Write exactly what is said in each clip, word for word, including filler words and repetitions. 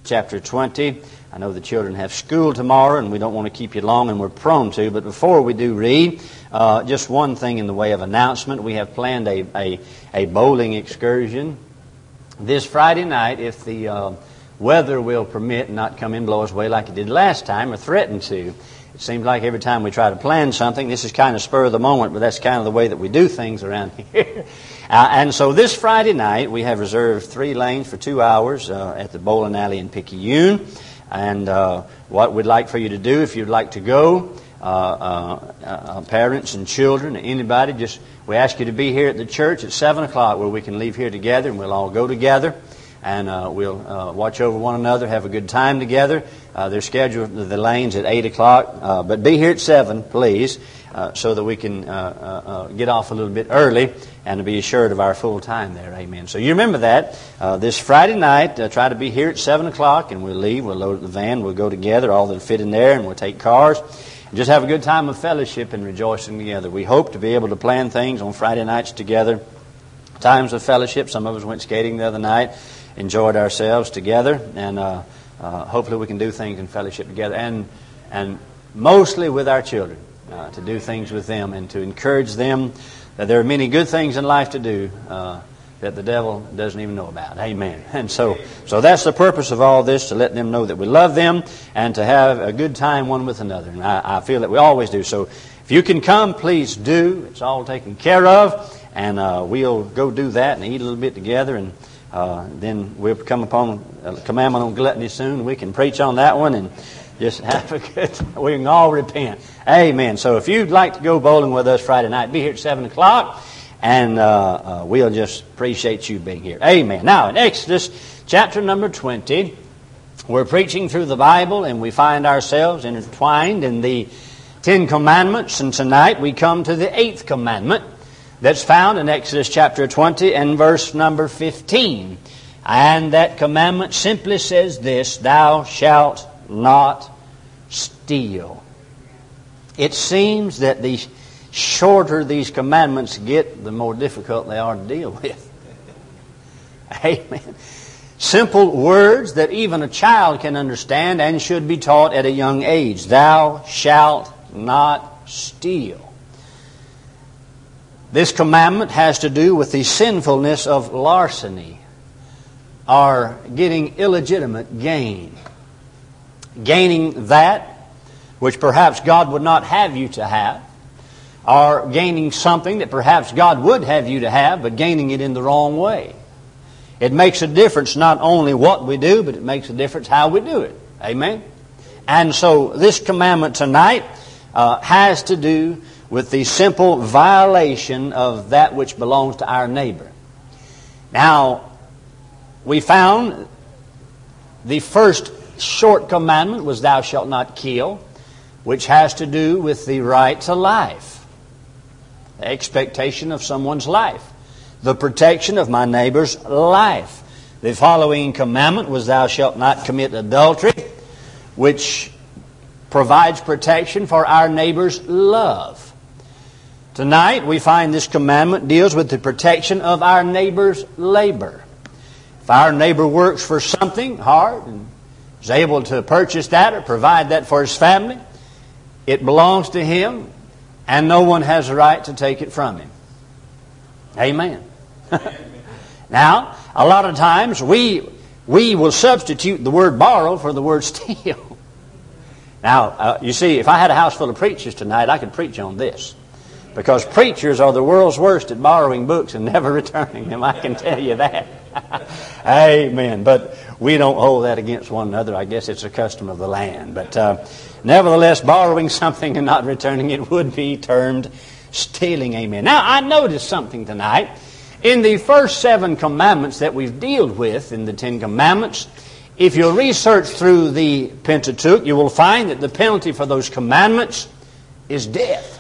chapter twenty. I know the children have school tomorrow, and we don't want to keep you long, and we're prone to. But before we do read, uh, just one thing in the way of announcement. We have planned a, a, a bowling excursion this Friday night, if the uh, weather will permit and not come in and blow us away like it did last time, or threaten to. It seems like every time we try to plan something, this is kind of spur of the moment, but that's kind of the way that we do things around here. uh, and so this Friday night, we have reserved three lanes for two hours uh, at the bowling alley in Picayune. And uh, what we'd like for you to do, if you'd like to go, uh, uh, uh, parents and children, anybody, just we ask you to be here at the church at seven o'clock, where we can leave here together and we'll all go together. And uh, we'll uh, watch over one another, have a good time together. Uh, they're scheduled the lanes at eight o'clock, uh, but be here at seven, please, uh, so that we can uh, uh, uh, get off a little bit early and to be assured of our full time there. Amen. So you remember that. Uh, this Friday night, uh, try to be here at seven o'clock, and we'll leave. We'll load the van. We'll go together, all that'll fit in there, and we'll take cars. And just have a good time of fellowship and rejoicing together. We hope to be able to plan things on Friday nights together. Times of fellowship. Some of us went skating the other night. Enjoyed ourselves together, and uh, uh, hopefully we can do things in fellowship together, and and mostly with our children, uh, to do things with them and to encourage them that there are many good things in life to do uh, that the devil doesn't even know about. Amen. And so, so that's the purpose of all this, to let them know that we love them and to have a good time one with another. And I, I feel that we always do. So if you can come, please do. It's all taken care of, and uh, we'll go do that and eat a little bit together, and Uh, then we'll come upon a commandment on gluttony soon. We can preach on that one and just have a good time. We can all repent. Amen. So if you'd like to go bowling with us Friday night, be here at seven o'clock, and uh, uh, we'll just appreciate you being here. Amen. Now, in Exodus chapter number twenty, we're preaching through the Bible, and we find ourselves intertwined in the Ten Commandments, and tonight we come to the eighth commandment, that's found in Exodus chapter twenty and verse number fifteen. And that commandment simply says this: thou shalt not steal. It seems that the shorter these commandments get, the more difficult they are to deal with. Amen. Simple words that even a child can understand and should be taught at a young age. Thou shalt not steal. This commandment has to do with the sinfulness of larceny, or getting illegitimate gain. Gaining that which perhaps God would not have you to have, or gaining something that perhaps God would have you to have, but gaining it in the wrong way. It makes a difference not only what we do, but it makes a difference how we do it. Amen? And so this commandment tonight uh, has to do with the simple violation of that which belongs to our neighbor. Now, we found the first short commandment was thou shalt not kill, which has to do with the right to life, the expectation of someone's life, the protection of my neighbor's life. The following commandment was thou shalt not commit adultery, which provides protection for our neighbor's love. Tonight we find this commandment deals with the protection of our neighbor's labor. If our neighbor works for something hard and is able to purchase that or provide that for his family, it belongs to him, and no one has a right to take it from him. Amen. Now, a lot of times we we will substitute the word borrow for the word steal. Now, uh, you see, if I had a house full of preachers tonight, I could preach on this. Because preachers are the world's worst at borrowing books and never returning them. I can tell you that. Amen. But we don't hold that against one another. I guess it's a custom of the land. But uh, nevertheless, borrowing something and not returning it would be termed stealing. Amen. Now, I noticed something tonight. In the first seven commandments that we've dealt with in the Ten Commandments, if you'll research through the Pentateuch, you will find that the penalty for those commandments is death.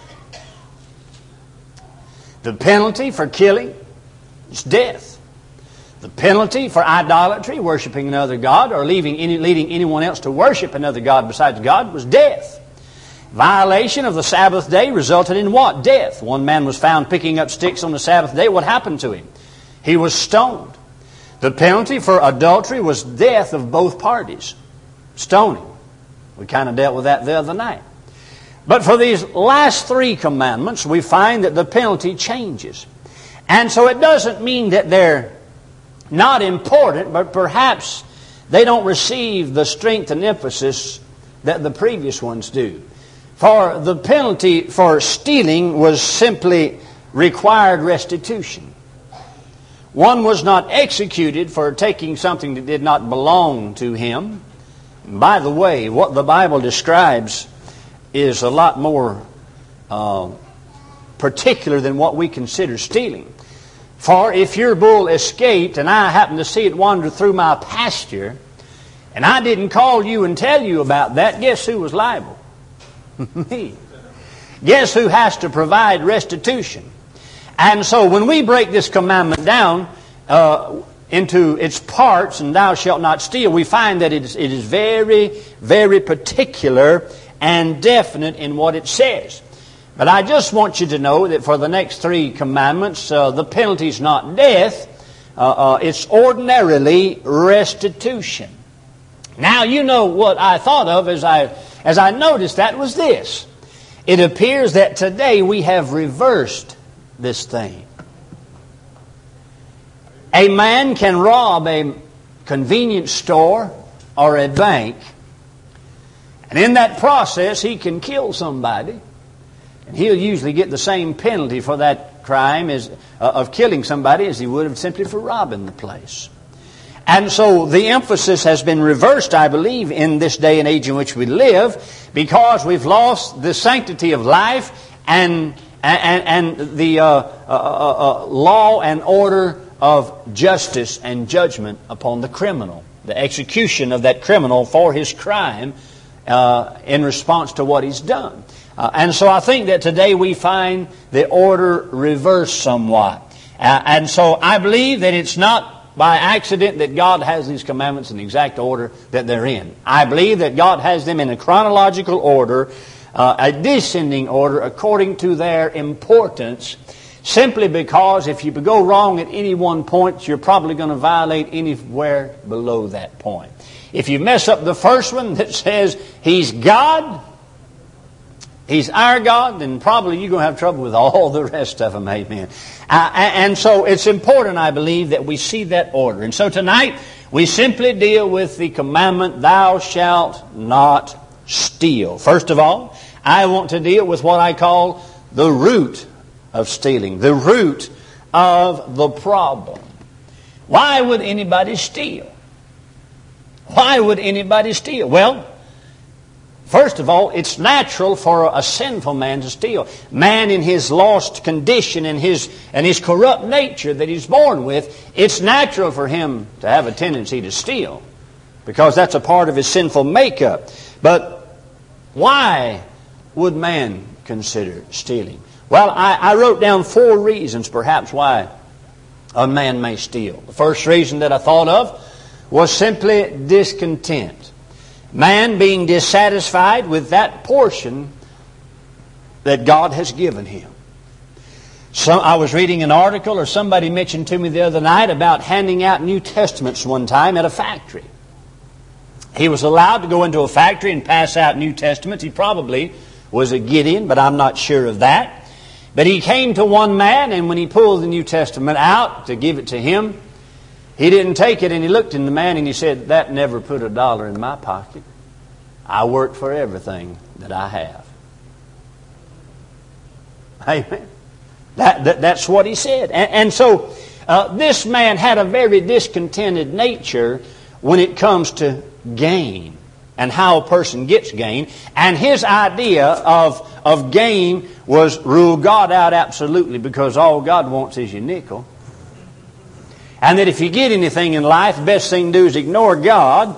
The penalty for killing is death. The penalty for idolatry, worshiping another god, or leaving any, leading anyone else to worship another god besides God, was death. Violation of the Sabbath day resulted in what? Death. One man was found picking up sticks on the Sabbath day. What happened to him? He was stoned. The penalty for adultery was death of both parties. Stoning. We kind of dealt with that the other night. But for these last three commandments, we find that the penalty changes. And so it doesn't mean that they're not important, but perhaps they don't receive the strength and emphasis that the previous ones do. For the penalty for stealing was simply required restitution. One was not executed for taking something that did not belong to him. And by the way, what the Bible describes is a lot more uh, particular than what we consider stealing. For if your bull escaped and I happened to see it wander through my pasture, and I didn't call you and tell you about that, guess who was liable? Me. Guess who has to provide restitution? And so when we break this commandment down uh, into its parts, and thou shalt not steal, we find that it is, it is very, very particular and definite in what it says. But I just want you to know that for the next three commandments, uh, the penalty is not death. Uh, uh, it's ordinarily restitution. Now, you know what I thought of as I, as I noticed that was this. It appears that today we have reversed this thing. A man can rob a convenience store or a bank, and in that process he can kill somebody, and he'll usually get the same penalty for that crime as, uh, of killing somebody as he would have simply for robbing the place. And so the emphasis has been reversed, I believe, in this day and age in which we live, because we've lost the sanctity of life and and, and the uh, uh, uh, law and order of justice and judgment upon the criminal, the execution of that criminal for his crime uh, in response to what he's done. Uh, and so I think that today we find the order reversed somewhat. Uh, and so I believe that it's not by accident that God has these commandments in the exact order that they're in. I believe that God has them in a chronological order, uh, a descending order according to their importance, simply because if you go wrong at any one point, you're probably going to violate anywhere below that point. If you mess up the first one that says He's God, He's our God, then probably you're going to have trouble with all the rest of them. Amen. Uh, and so it's important, I believe, that we see that order. And so tonight we simply deal with the commandment, thou shalt not steal. First of all, I want to deal with what I call the root of stealing, the root of the problem. Why would anybody steal? Why would anybody steal? Well, first of all, it's natural for a sinful man to steal. Man in his lost condition and his and his corrupt nature that he's born with, it's natural for him to have a tendency to steal, because that's a part of his sinful makeup. But why would man consider stealing? Well, I, I wrote down four reasons perhaps why a man may steal. The first reason that I thought of was simply discontent. Man being dissatisfied with that portion that God has given him. So I was reading an article, or somebody mentioned to me the other night, about handing out New Testaments one time at a factory. He was allowed to go into a factory and pass out New Testaments. He probably was a Gideon, but I'm not sure of that. But he came to one man, and when he pulled the New Testament out to give it to him, he didn't take it, and he looked in the man and he said, that never put a dollar in my pocket. I work for everything that I have. Amen. That, that, that's what he said. And, and so uh, this man had a very discontented nature when it comes to gain and how a person gets gain. And his idea of, of gain was rule God out absolutely, because all God wants is your nickel. And that if you get anything in life, the best thing to do is ignore God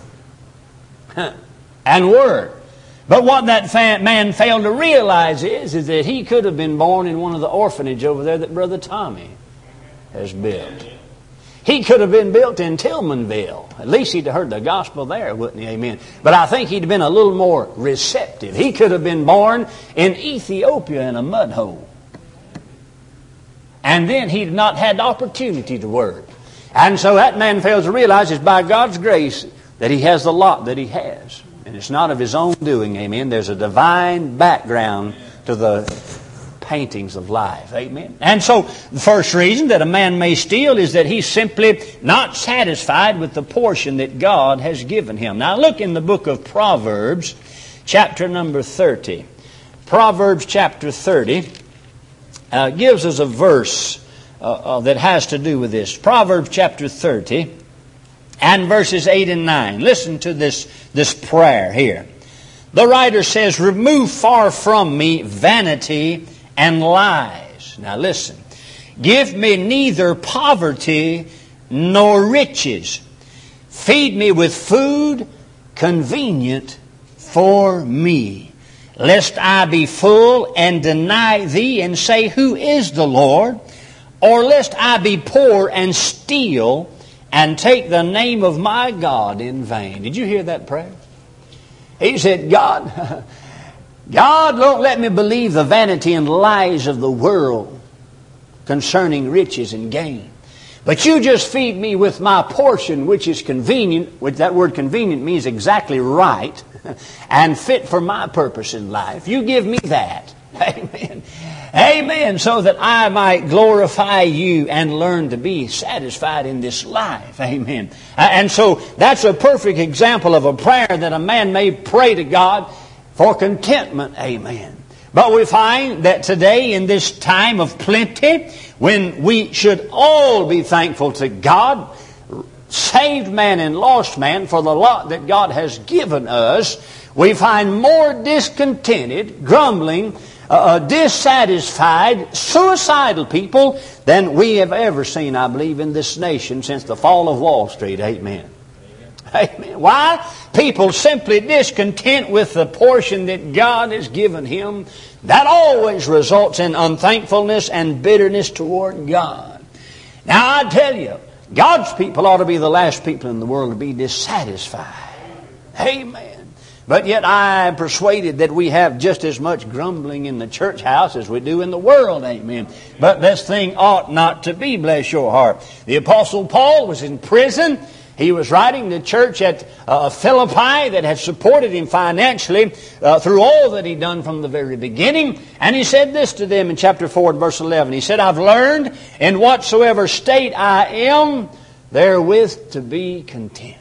and work. But what that man failed to realize is, is that he could have been born in one of the orphanages over there that Brother Tommy has built. He could have been built in Tillmanville. At least he'd have heard the gospel there, wouldn't he? Amen. But I think he'd have been a little more receptive. He could have been born in Ethiopia in a mud hole. And then he'd not had the opportunity to work. And so that man fails to realize it's by God's grace that he has the lot that he has. And it's not of his own doing, amen. There's a divine background to the paintings of life, amen. And so the first reason that a man may steal is that he's simply not satisfied with the portion that God has given him. Now look in the book of Proverbs, chapter number thirty. Proverbs chapter thirty uh, gives us a verse uh, uh, that has to do with this. Proverbs chapter thirty and verses eight and nine. Listen to this, this prayer here. The writer says, remove far from me vanity and lies. Now listen. Give me neither poverty nor riches. Feed me with food convenient for me, lest I be full and deny thee and say, who is the Lord? Or lest I be poor and steal and take the name of my God in vain. Did you hear that prayer? He said, God, God, don't let me believe the vanity and lies of the world concerning riches and gain. But you just feed me with my portion, which is convenient, which that word convenient means exactly right, and fit for my purpose in life. You give me that. Amen. Amen. So that I might glorify you and learn to be satisfied in this life. Amen. And so that's a perfect example of a prayer that a man may pray to God for contentment. Amen. But we find that today in this time of plenty, when we should all be thankful to God, saved man and lost man, for the lot that God has given us, we find more discontented, grumbling, uh, dissatisfied, suicidal people than we have ever seen, I believe, in this nation since the fall of Wall Street. Amen. Amen. Why? People simply discontent with the portion that God has given him. That always results in unthankfulness and bitterness toward God. Now I tell you, God's people ought to be the last people in the world to be dissatisfied. Amen. But yet I am persuaded that we have just as much grumbling in the church house as we do in the world. Amen. But this thing ought not to be, bless your heart. The Apostle Paul was in prison. He was writing to the church at uh, Philippi that had supported him financially uh, through all that he'd done from the very beginning. And he said this to them in chapter four and verse eleven. He said, I've learned in whatsoever state I am, therewith to be content.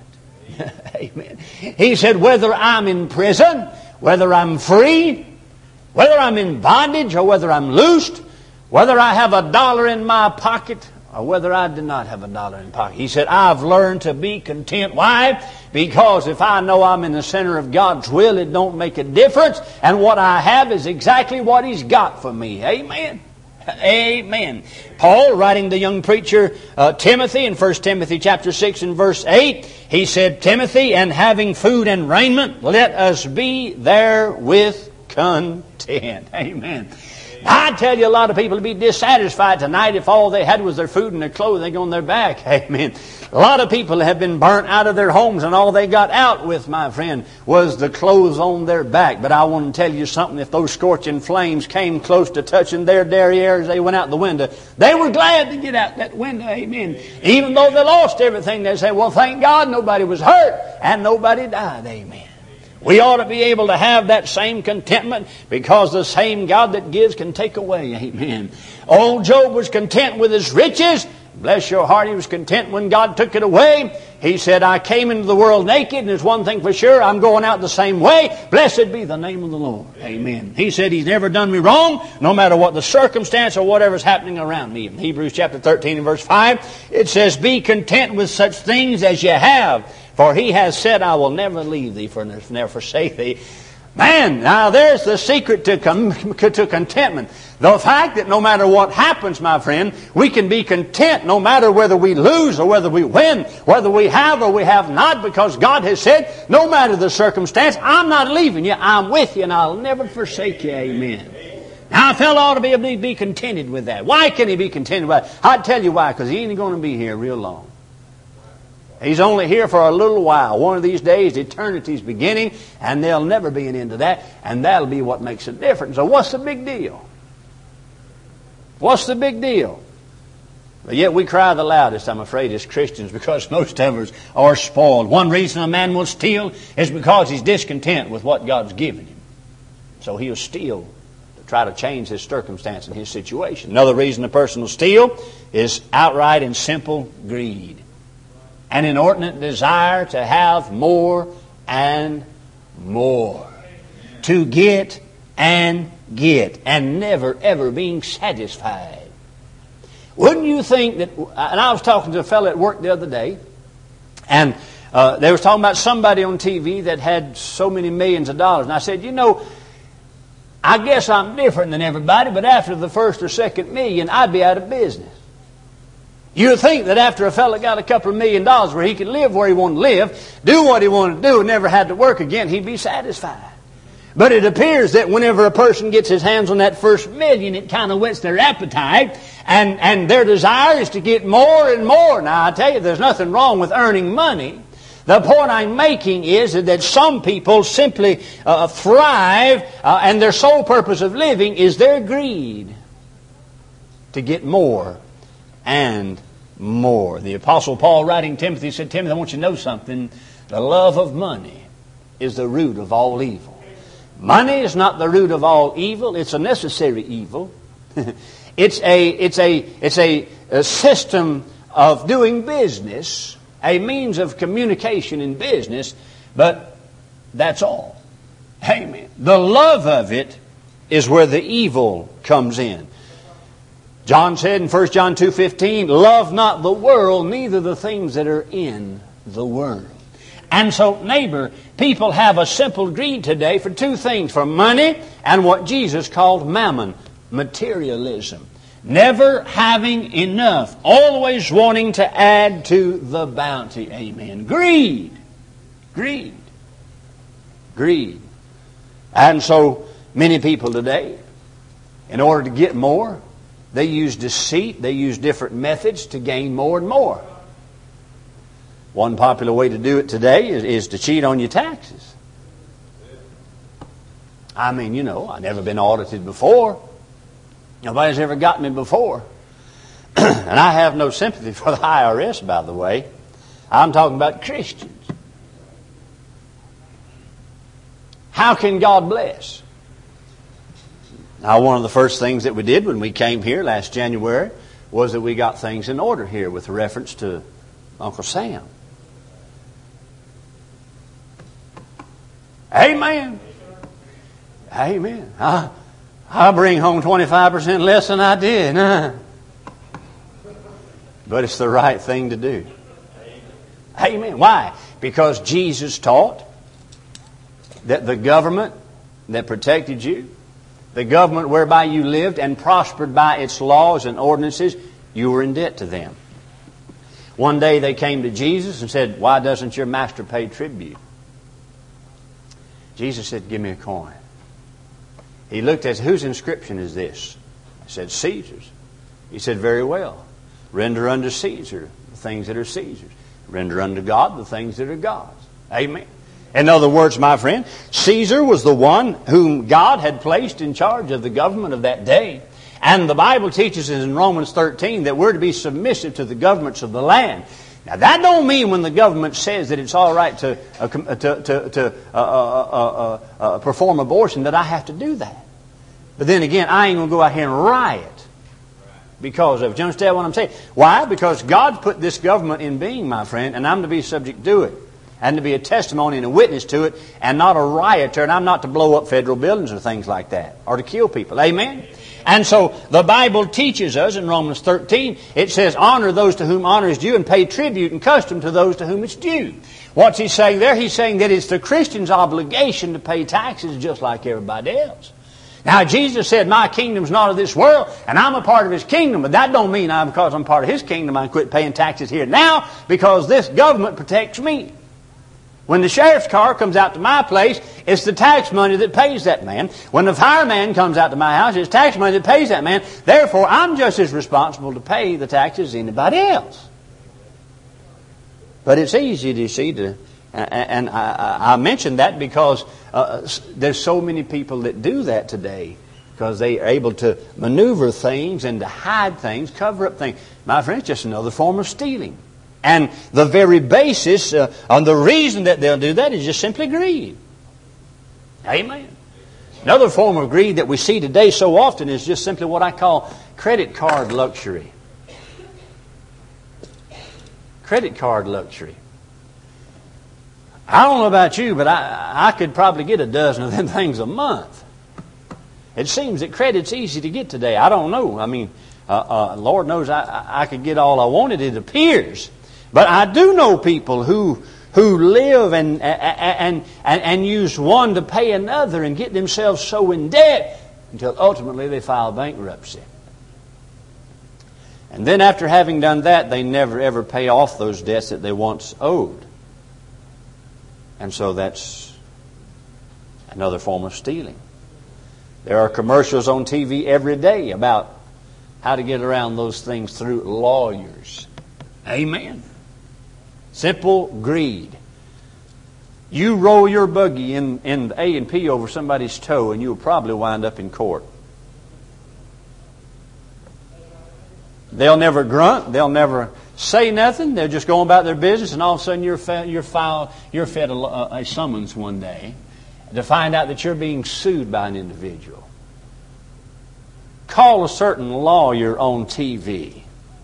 Amen. He said, whether I'm in prison, whether I'm free, whether I'm in bondage or whether I'm loosed, whether I have a dollar in my pocket or whether I do not have a dollar in pocket. He said, I've learned to be content. Why? Because if I know I'm in the center of God's will, it don't make a difference. And what I have is exactly what He's got for me. Amen. Amen. Paul, writing the young preacher uh, Timothy in First Timothy chapter six and verse eight, he said, Timothy, and having food and raiment, let us be therewith content. Amen. I tell you, a lot of people would be dissatisfied tonight if all they had was their food and their clothing on their back. Amen. A lot of people have been burnt out of their homes and all they got out with, my friend, was the clothes on their back. But I want to tell you something. If those scorching flames came close to touching their derriere as they went out the window, they were glad to get out that window. Amen. Even though they lost everything, they say, well, thank God nobody was hurt and nobody died. Amen. We ought to be able to have that same contentment because the same God that gives can take away. Amen. Old Job was content with his riches. Bless your heart, he was content when God took it away. He said, I came into the world naked, and there's one thing for sure, I'm going out the same way. Blessed be the name of the Lord. Amen. He said He's never done me wrong, no matter what the circumstance or whatever's happening around me. In Hebrews chapter thirteen and verse five, it says, be content with such things as you have, for He has said, I will never leave thee, for never forsake thee. Man, now there's the secret to, com- to contentment. The fact that no matter what happens, my friend, we can be content no matter whether we lose or whether we win, whether we have or we have not, because God has said, no matter the circumstance, I'm not leaving you, I'm with you, and I'll never forsake you. Amen. Now, a fellow ought to be able to be contented with that. Why can he be contented with that? I'll tell you why, because he ain't going to be here real long. He's only here for a little while. One of these days, eternity's beginning, and there'll never be an end to that, and that'll be what makes a difference. So what's the big deal? What's the big deal? But yet we cry the loudest, I'm afraid, as Christians, because most of us are spoiled. One reason a man will steal is because he's discontent with what God's given him. So he'll steal to try to change his circumstance and his situation. Another reason a person will steal is outright and simple greed. An inordinate desire to have more and more. To get and get, and never ever being satisfied. Wouldn't you think that, and I was talking to a fellow at work the other day, and uh, they were talking about somebody on T V that had so many millions of dollars. And I said, you know, I guess I'm different than everybody, but after the first or second million, I'd be out of business. You'd think that after a fellow got a couple of million dollars where he could live where he wanted to live, do what he wanted to do, and never had to work again, he'd be satisfied. But it appears that whenever a person gets his hands on that first million, it kind of whets their appetite, and, and their desire is to get more and more. Now, I tell you, there's nothing wrong with earning money. The point I'm making is that some people simply uh, thrive, uh, and their sole purpose of living is their greed to get more and more. The Apostle Paul, writing Timothy, said, Timothy, I want you to know something. The love of money is the root of all evil. Money is not the root of all evil. It's a necessary evil. it's a it's a it's a, a system of doing business, a means of communication in business, but that's all. Amen. The love of it is where the evil comes in. John said in First John two fifteen, love not the world, neither the things that are in the world. And so, neighbor, people have a simple greed today for two things, for money and what Jesus called mammon, materialism. Never having enough, always wanting to add to the bounty. Amen. Greed. Greed. Greed. And so, many people today, in order to get more, they use deceit, they use different methods to gain more and more. One popular way to do it today is, is to cheat on your taxes. I mean, you know, I've never been audited before. Nobody's ever got me before. And I have no sympathy for the I R S, by the way. I'm talking about Christians. How can God bless? Now, one of the first things that we did when we came here last January was that we got things in order here with reference to Uncle Sam. Amen. Amen. I, I bring home twenty-five percent less than I did. Huh? But it's the right thing to do. Amen. Why? Because Jesus taught that the government that protected you, the government whereby you lived and prospered by its laws and ordinances, you were in debt to them. One day they came to Jesus and said, why doesn't your master pay tribute? Jesus said, give me a coin. He looked at, whose inscription is this? I said, Caesar's. He said, very well. Render unto Caesar the things that are Caesar's. Render unto God the things that are God's. Amen. In other words, my friend, Caesar was the one whom God had placed in charge of the government of that day. And the Bible teaches us in Romans thirteen that we're to be submissive to the governments of the land. Now, that don't mean when the government says that it's all right to uh, to to, to uh, uh, uh, uh, perform abortion that I have to do that. But then again, I ain't going to go out here and riot because of it. Do you understand what I'm saying? Why? Because God put this government in being, my friend, and I'm to be subject to it. And to be a testimony and a witness to it, and not a rioter. And I'm not to blow up federal buildings or things like that, or to kill people. Amen? And so the Bible teaches us in Romans thirteen, it says, honor those to whom honor is due and pay tribute and custom to those to whom it's due. What's he saying there? He's saying that it's the Christian's obligation to pay taxes just like everybody else. Now, Jesus said, my kingdom's not of this world, and I'm a part of His kingdom. But that don't mean I'm, because I'm part of His kingdom, I quit paying taxes here now, because this government protects me. When the sheriff's car comes out to my place, it's the tax money that pays that man. When the fireman comes out to my house, it's tax money that pays that man. Therefore, I'm just as responsible to pay the taxes as anybody else. But it's easy to see to, and I, I mentioned that because uh, there's so many people that do that today. because they are able to maneuver things and to hide things, cover up things. My friend, it's just another form of stealing. And the very basis uh, on the reason that they'll do that is just simply greed. Amen. Another form of greed that we see today so often is just simply what I call credit card luxury. Credit card luxury. I don't know about you, but I, I could probably get a dozen of them things a month. It seems that credit's easy to get today. I don't know. I mean, uh, uh, Lord knows I, I could get all I wanted, it appears. But I do know people who who live and and, and and use one to pay another and get themselves so in debt until ultimately they file bankruptcy. And then after having done that, they never ever pay off those debts that they once owed. And so that's another form of stealing. There are commercials on T V every day about how to get around those things through lawyers. Amen. Simple greed. You roll your buggy in, in A and P over somebody's toe and you'll probably wind up in court. They'll never grunt. They'll never say nothing. They'll just go about their business, and all of a sudden you're fed, you're filed, you're fed a, a summons one day to find out that you're being sued by an individual. Call a certain lawyer on T V.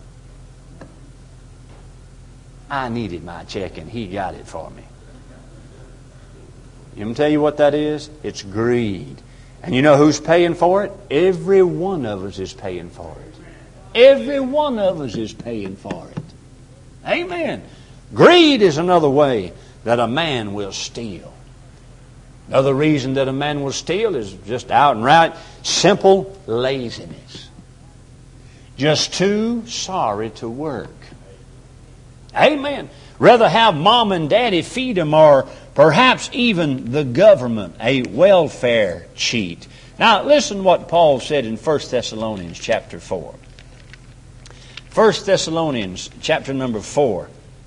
I needed my check and he got it for me. Let me tell you what that is. It's greed. And you know who's paying for it? Every one of us is paying for it. Every one of us is paying for it. Amen. Greed is another way that a man will steal. Another reason that a man will steal is just out and right simple laziness. Just too sorry to work. Amen. Rather have mom and daddy feed them, or perhaps even the government, a welfare cheat. Now listen what Paul said in First Thessalonians chapter four. First Thessalonians chapter number four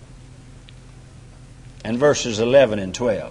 and verses eleven and twelve.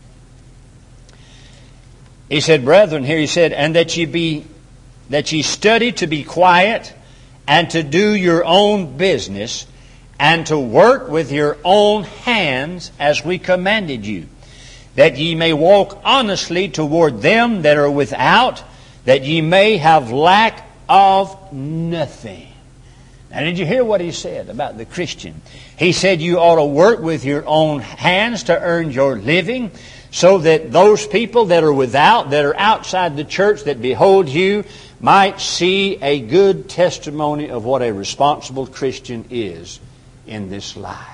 He said, brethren, here he said, and that ye be that ye study to be quiet and to do your own business and to work with your own hands as we commanded you, that ye may walk honestly toward them that are without, that ye may have lack of nothing. Now, did you hear what he said about the Christian? He said you ought to work with your own hands to earn your living, so that those people that are without, that are outside the church, that behold you, might see a good testimony of what a responsible Christian is in this life.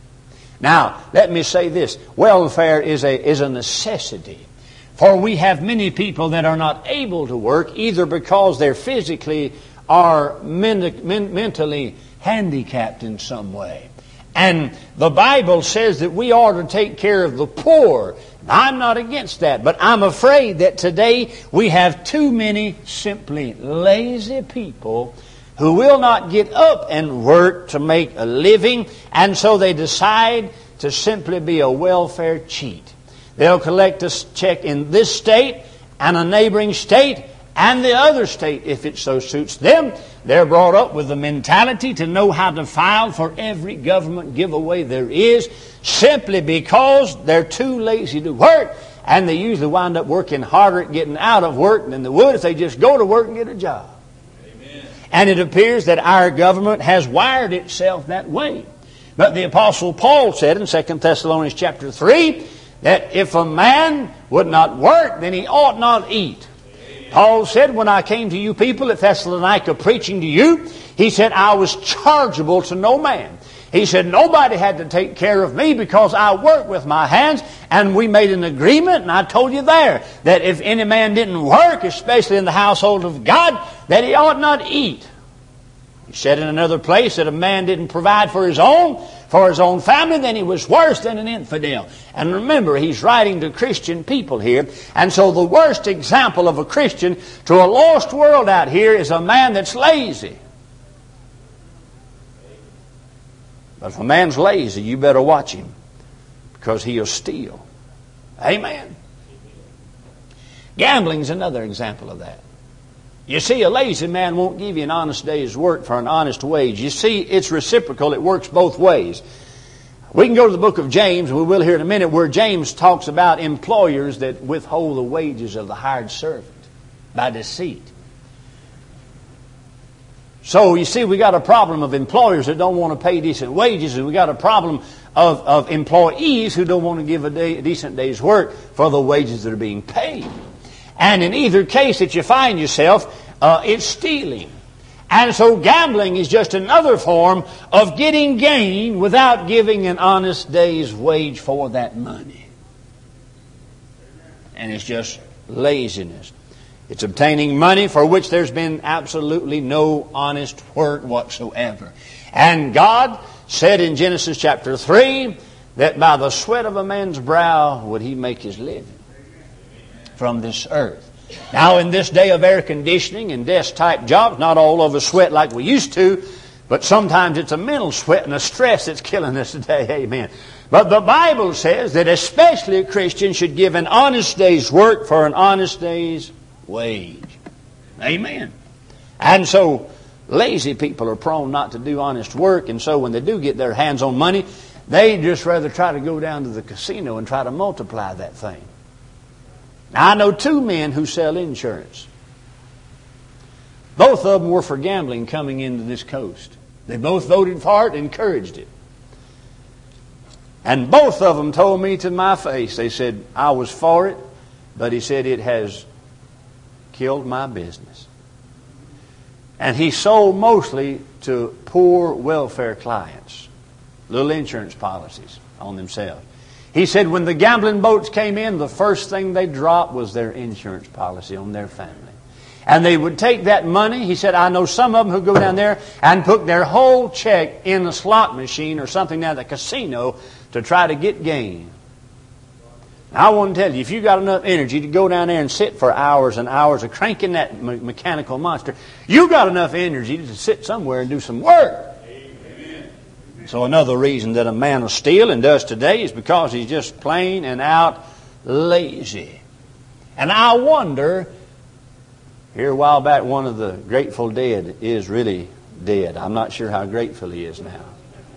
Now, let me say this. Welfare is a, is a necessity. For we have many people that are not able to work, either because they're physically or men, men, mentally handicapped in some way. And the Bible says that we ought to take care of the poor. Now, I'm not against that, but I'm afraid that today we have too many simply lazy people who will not get up and work to make a living, and so they decide to simply be a welfare cheat. They'll collect a check in this state and a neighboring state and the other state if it so suits them. They're brought up with the mentality to know how to file for every government giveaway there is, simply because they're too lazy to work, and they usually wind up working harder at getting out of work than they would if they just go to work and get a job. And it appears that our government has wired itself that way. But the Apostle Paul said in Second Thessalonians chapter three that if a man would not work, then he ought not eat. Paul said, when I came to you people at Thessalonica preaching to you, he said, I was chargeable to no man. He said, nobody had to take care of me because I work with my hands. And we made an agreement, and I told you there, that if any man didn't work, especially in the household of God, that he ought not eat. He said in another place that a man didn't provide for his own, for his own family, then he was worse than an infidel. And remember, he's writing to Christian people here. And so the worst example of a Christian to a lost world out here is a man that's lazy. But if a man's lazy, you better watch him, because he'll steal. Amen. Gambling's another example of that. You see, a lazy man won't give you an honest day's work for an honest wage. You see, it's reciprocal. It works both ways. We can go to the book of James, and we will here in a minute, where James talks about employers that withhold the wages of the hired servant by deceit. So, you see, we got a problem of employers that don't want to pay decent wages, and we got a problem of, of employees who don't want to give a, day, a decent day's work for the wages that are being paid. And in either case that you find yourself, uh, it's stealing. And so gambling is just another form of getting gain without giving an honest day's wage for that money. And it's just laziness. It's obtaining money for which there's been absolutely no honest work whatsoever. And God said in Genesis chapter three that by the sweat of a man's brow would he make his living from this earth. Now, in this day of air conditioning and desk-type jobs, not all of us sweat like we used to, but sometimes it's a mental sweat and a stress that's killing us today. Amen. But the Bible says that especially a Christian should give an honest day's work for an honest day's wage. Amen. And so, lazy people are prone not to do honest work, and so when they do get their hands on money, they just rather try to go down to the casino and try to multiply that thing. Now, I know two men who sell insurance. Both of them were for gambling coming into this coast. They both voted for it and encouraged it. And both of them told me to my face, they said, I was for it, but he said it has killed my business. And he sold mostly to poor welfare clients, little insurance policies on themselves. He said when the gambling boats came in, the first thing they dropped was their insurance policy on their family. And they would take that money. He said, I know some of them who go down there and put their whole check in a slot machine or something down at the casino to try to get gain. Now, I want to tell you, if you got enough energy to go down there and sit for hours and hours of cranking that me- mechanical monster, you got enough energy to sit somewhere and do some work. So another reason that a man will steal and does today is because he's just plain and out lazy. And I wonder, here a while back, one of the Grateful Dead is really dead. I'm not sure how grateful he is now.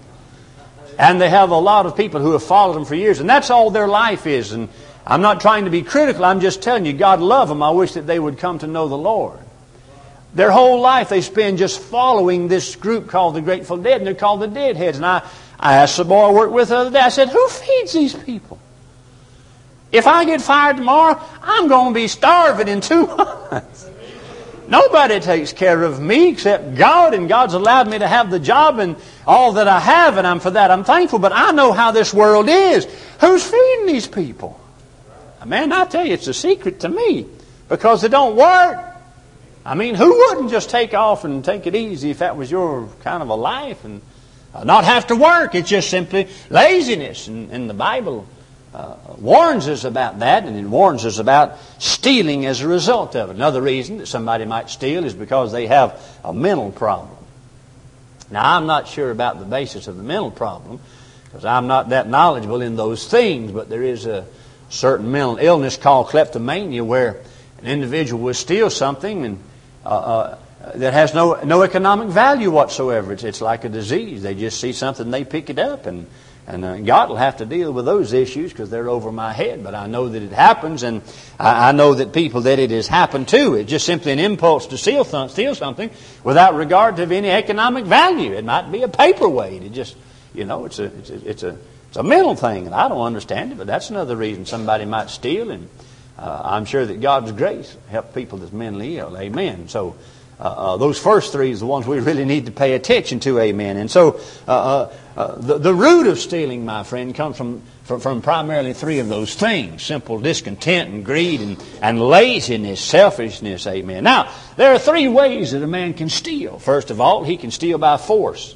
And they have a lot of people who have followed them for years, and that's all their life is. And I'm not trying to be critical, I'm just telling you, God love them. I wish that they would come to know the Lord. Their whole life they spend just following this group called the Grateful Dead, and they're called the Deadheads. And I, I asked the boy I worked with the other day, I said, who feeds these people? If I get fired tomorrow, I'm going to be starving in two months. Nobody takes care of me except God, and God's allowed me to have the job and all that I have, and I'm for that I'm thankful. But I know how this world is. Who's feeding these people? Man, I tell you, it's a secret to me because they don't work. I mean, who wouldn't just take off and take it easy if that was your kind of a life and not have to work? It's just simply laziness. And, and the Bible uh, warns us about that, and it warns us about stealing as a result of it. Another reason that somebody might steal is because they have a mental problem. Now, I'm not sure about the basis of the mental problem because I'm not that knowledgeable in those things, but there is a certain mental illness called kleptomania where an individual will steal something and uh, uh, that has no no economic value whatsoever. It's, it's like a disease. They just see something, they pick it up, and and uh, God will have to deal with those issues because they're over my head. But I know that it happens, and I, I know that people that it has happened to. It's just simply an impulse to steal th- steal something without regard to any economic value. It might be a paperweight. It just, you know, it's a it's a it's a, it's a mental thing, and I don't understand it. But that's another reason somebody might steal. And Uh, I'm sure that God's grace helps people that's mentally ill. Amen. So uh, uh, those first three is the ones we really need to pay attention to. Amen. And so uh, uh, uh, the, the root of stealing, my friend, comes from, from, from primarily three of those things. Simple discontent and greed and, and laziness, selfishness. Amen. Now, there are three ways that a man can steal. First of all, he can steal by force.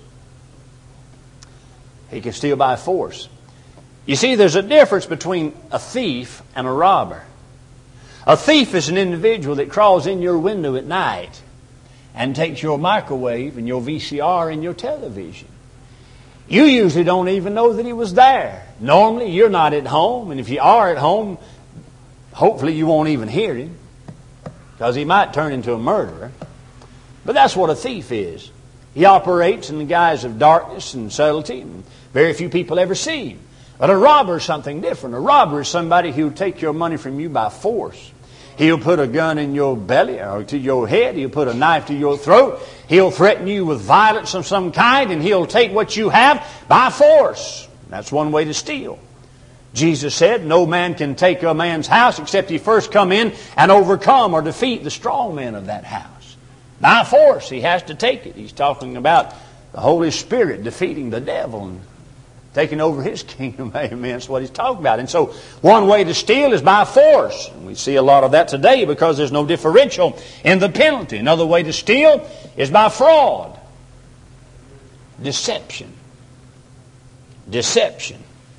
He can steal by force. You see, there's a difference between a thief and a robber. A thief is an individual that crawls in your window at night and takes your microwave and your V C R and your television. You usually don't even know that he was there. Normally, you're not at home, and if you are at home, hopefully you won't even hear him because he might turn into a murderer. But that's what a thief is. He operates in the guise of darkness and subtlety, and very few people ever see him. But a robber is something different. A robber is somebody who will take your money from you by force. He'll put a gun in your belly or to your head. He'll put a knife to your throat. He'll threaten you with violence of some kind, and he'll take what you have by force. That's one way to steal. Jesus said, no man can take a man's house except he first come in and overcome or defeat the strong men of that house. By force, he has to take it. He's talking about the Holy Spirit defeating the devil and taking over his kingdom. Amen. That's what he's talking about. And so one way to steal is by force. And we see a lot of that today because there's no differential in the penalty. Another way to steal is by fraud. Deception. Deception.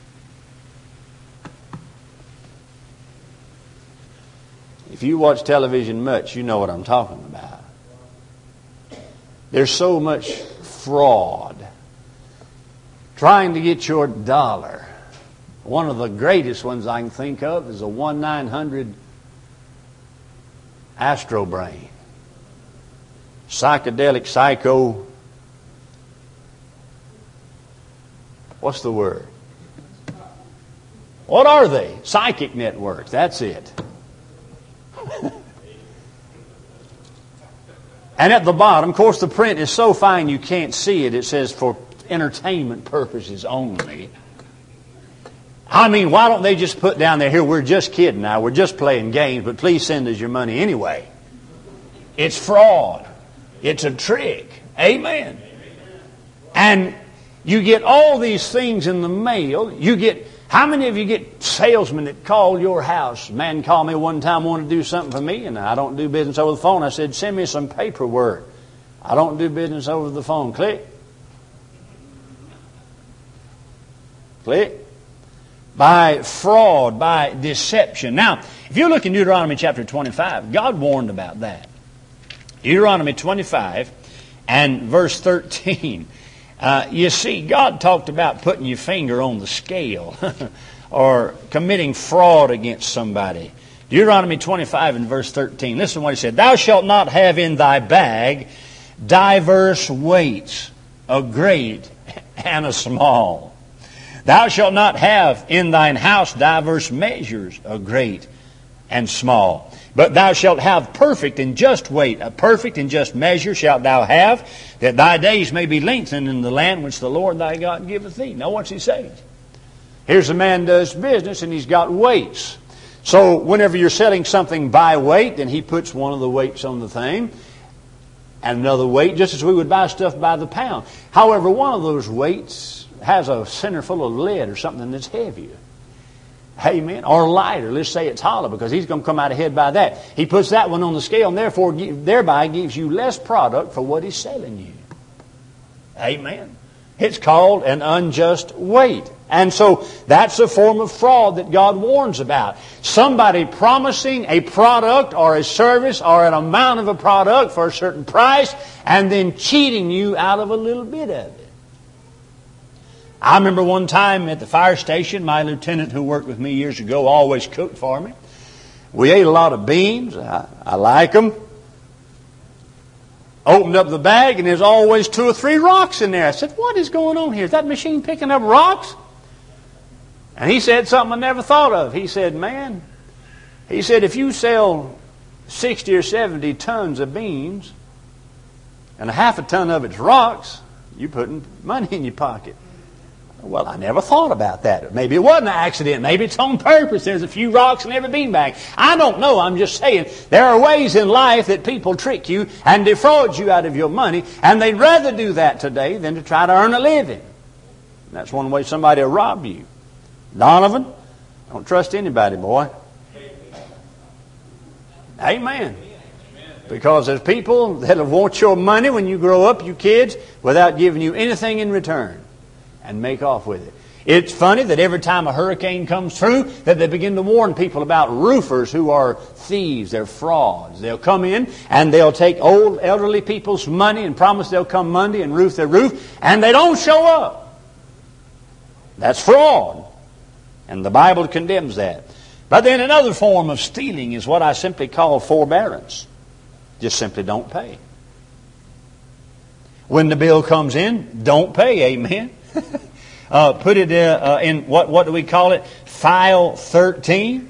If you watch television much, you know what I'm talking about. There's so much fraud trying to get your dollar. One of the greatest ones I can think of is a one nine hundred Astro Brain. Psychedelic, psycho. What's the word? What are they? Psychic networks. That's it. And at the bottom, of course, the print is so fine you can't see it. It says for entertainment purposes only. I mean, why don't they just put down there, here, we're just kidding now, we're just playing games, but please send us your money anyway. It's fraud. It's a trick. Amen. And you get all these things in the mail. You get, how many of you get salesmen that call your house? A man called me one time, wanted to do something for me, and I don't do business over the phone. I said, send me some paperwork. I don't do business over the phone. Click. Click. By fraud, by deception. Now, if you look in Deuteronomy chapter twenty-five, God warned about that. Deuteronomy twenty-five and verse thirteen. Uh, you see, God talked about putting your finger on the scale or committing fraud against somebody. Deuteronomy twenty-five and verse thirteen. Listen to what he said. Thou shalt not have in thy bag diverse weights, a great and a small. Thou shalt not have in thine house diverse measures, a great and small. But thou shalt have perfect and just weight, a perfect and just measure shalt thou have, that thy days may be lengthened in the land which the Lord thy God giveth thee. Now what's he saying? Here's a man does business and he's got weights. So whenever you're selling something by weight, then he puts one of the weights on the thing and another weight, just as we would buy stuff by the pound. However, one of those weights has a center full of lead or something that's heavier. Amen. Or lighter. Let's say it's hollow, because he's going to come out ahead by that. He puts that one on the scale and therefore thereby gives you less product for what he's selling you. Amen. It's called an unjust weight. And so that's a form of fraud that God warns about. Somebody promising a product or a service or an amount of a product for a certain price and then cheating you out of a little bit of it. I remember one time at the fire station, my lieutenant who worked with me years ago always cooked for me. We ate a lot of beans. I, I like them. Opened up the bag and there's always two or three rocks in there. I said, what is going on here? Is that machine picking up rocks? And he said something I never thought of. He said, man, he said, if you sell sixty or seventy tons of beans and a half a ton of it's rocks, you're putting money in your pocket. Well, I never thought about that. Maybe it wasn't an accident. Maybe it's on purpose. There's a few rocks in every beanbag. I don't know. I'm just saying there are ways in life that people trick you and defraud you out of your money, and they'd rather do that today than to try to earn a living. And that's one way somebody will rob you. Donovan, don't trust anybody, boy. Amen. Because there's people that'll want your money when you grow up, you kids, without giving you anything in return. And make off with it. It's funny that every time a hurricane comes through, that they begin to warn people about roofers who are thieves, they're frauds. They'll come in and they'll take old elderly people's money and promise they'll come Monday and roof their roof, and they don't show up. That's fraud. And the Bible condemns that. But then another form of stealing is what I simply call forbearance. Just simply don't pay. When the bill comes in, don't pay. Amen. uh, put it uh, uh, in, what, what do we call it? File thirteen.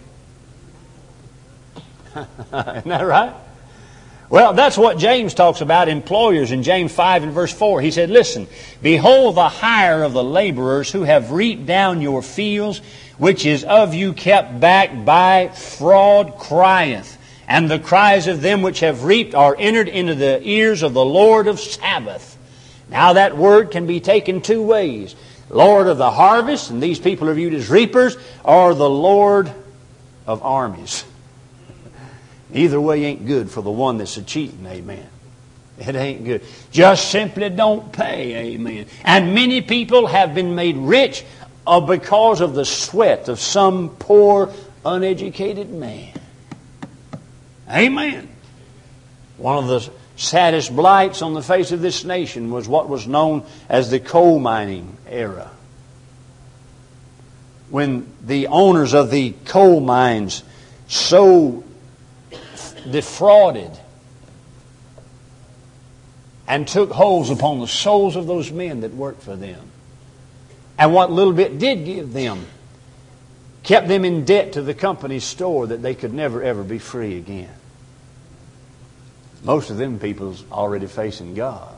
Isn't that right? Well, that's what James talks about employers in James five and verse four. He said, listen, behold the hire of the laborers who have reaped down your fields, which is of you kept back by fraud crieth. And the cries of them which have reaped are entered into the ears of the Lord of Sabaoth. Now that word can be taken two ways. Lord of the harvest, and these people are viewed as reapers, or the Lord of armies. Either way ain't good for the one that's a cheating, amen. It ain't good. Just simply don't pay, amen. And many people have been made rich because of the sweat of some poor, uneducated man. Amen. One of the saddest blights on the face of this nation was what was known as the coal mining era. When the owners of the coal mines so defrauded and took holds upon the souls of those men that worked for them. And what little bit did give them kept them in debt to the company's store that they could never ever be free again. Most of them people's already facing God.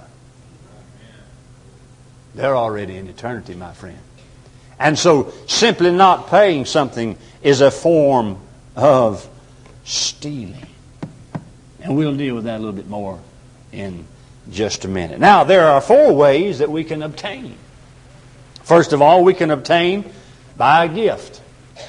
They're already in eternity, my friend. And so simply not paying something is a form of stealing. And we'll deal with that a little bit more in just a minute. Now, there are four ways that we can obtain. First of all, we can obtain by a gift.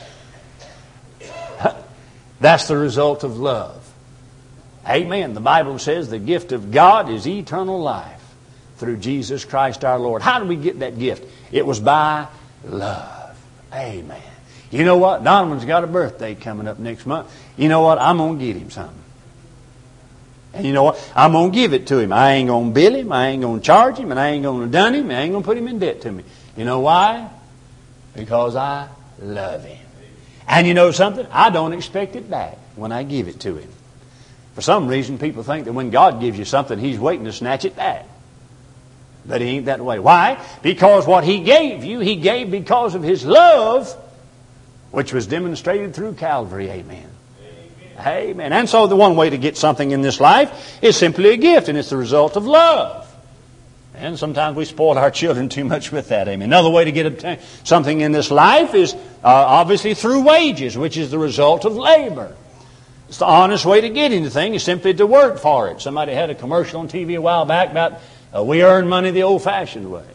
That's the result of love. Amen. The Bible says the gift of God is eternal life through Jesus Christ our Lord. How did we get that gift? It was by love. Amen. You know what? Donovan's got a birthday coming up next month. You know what? I'm going to get him something. And you know what? I'm going to give it to him. I ain't going to bill him. I ain't going to charge him. And I ain't going to dun him. I ain't going to put him in debt to me. You know why? Because I love him. And you know something? I don't expect it back when I give it to him. For some reason, people think that when God gives you something, He's waiting to snatch it back. But He ain't that way. Why? Because what He gave you, He gave because of His love, which was demonstrated through Calvary. Amen. Amen. Amen. And so the one way to get something in this life is simply a gift, and it's the result of love. And sometimes we spoil our children too much with that. Amen. Another way to get something in this life is uh, obviously through wages, which is the result of labor. It's the honest way to get anything is simply to work for it. Somebody had a commercial on T V a while back about uh, we earn money the old-fashioned way.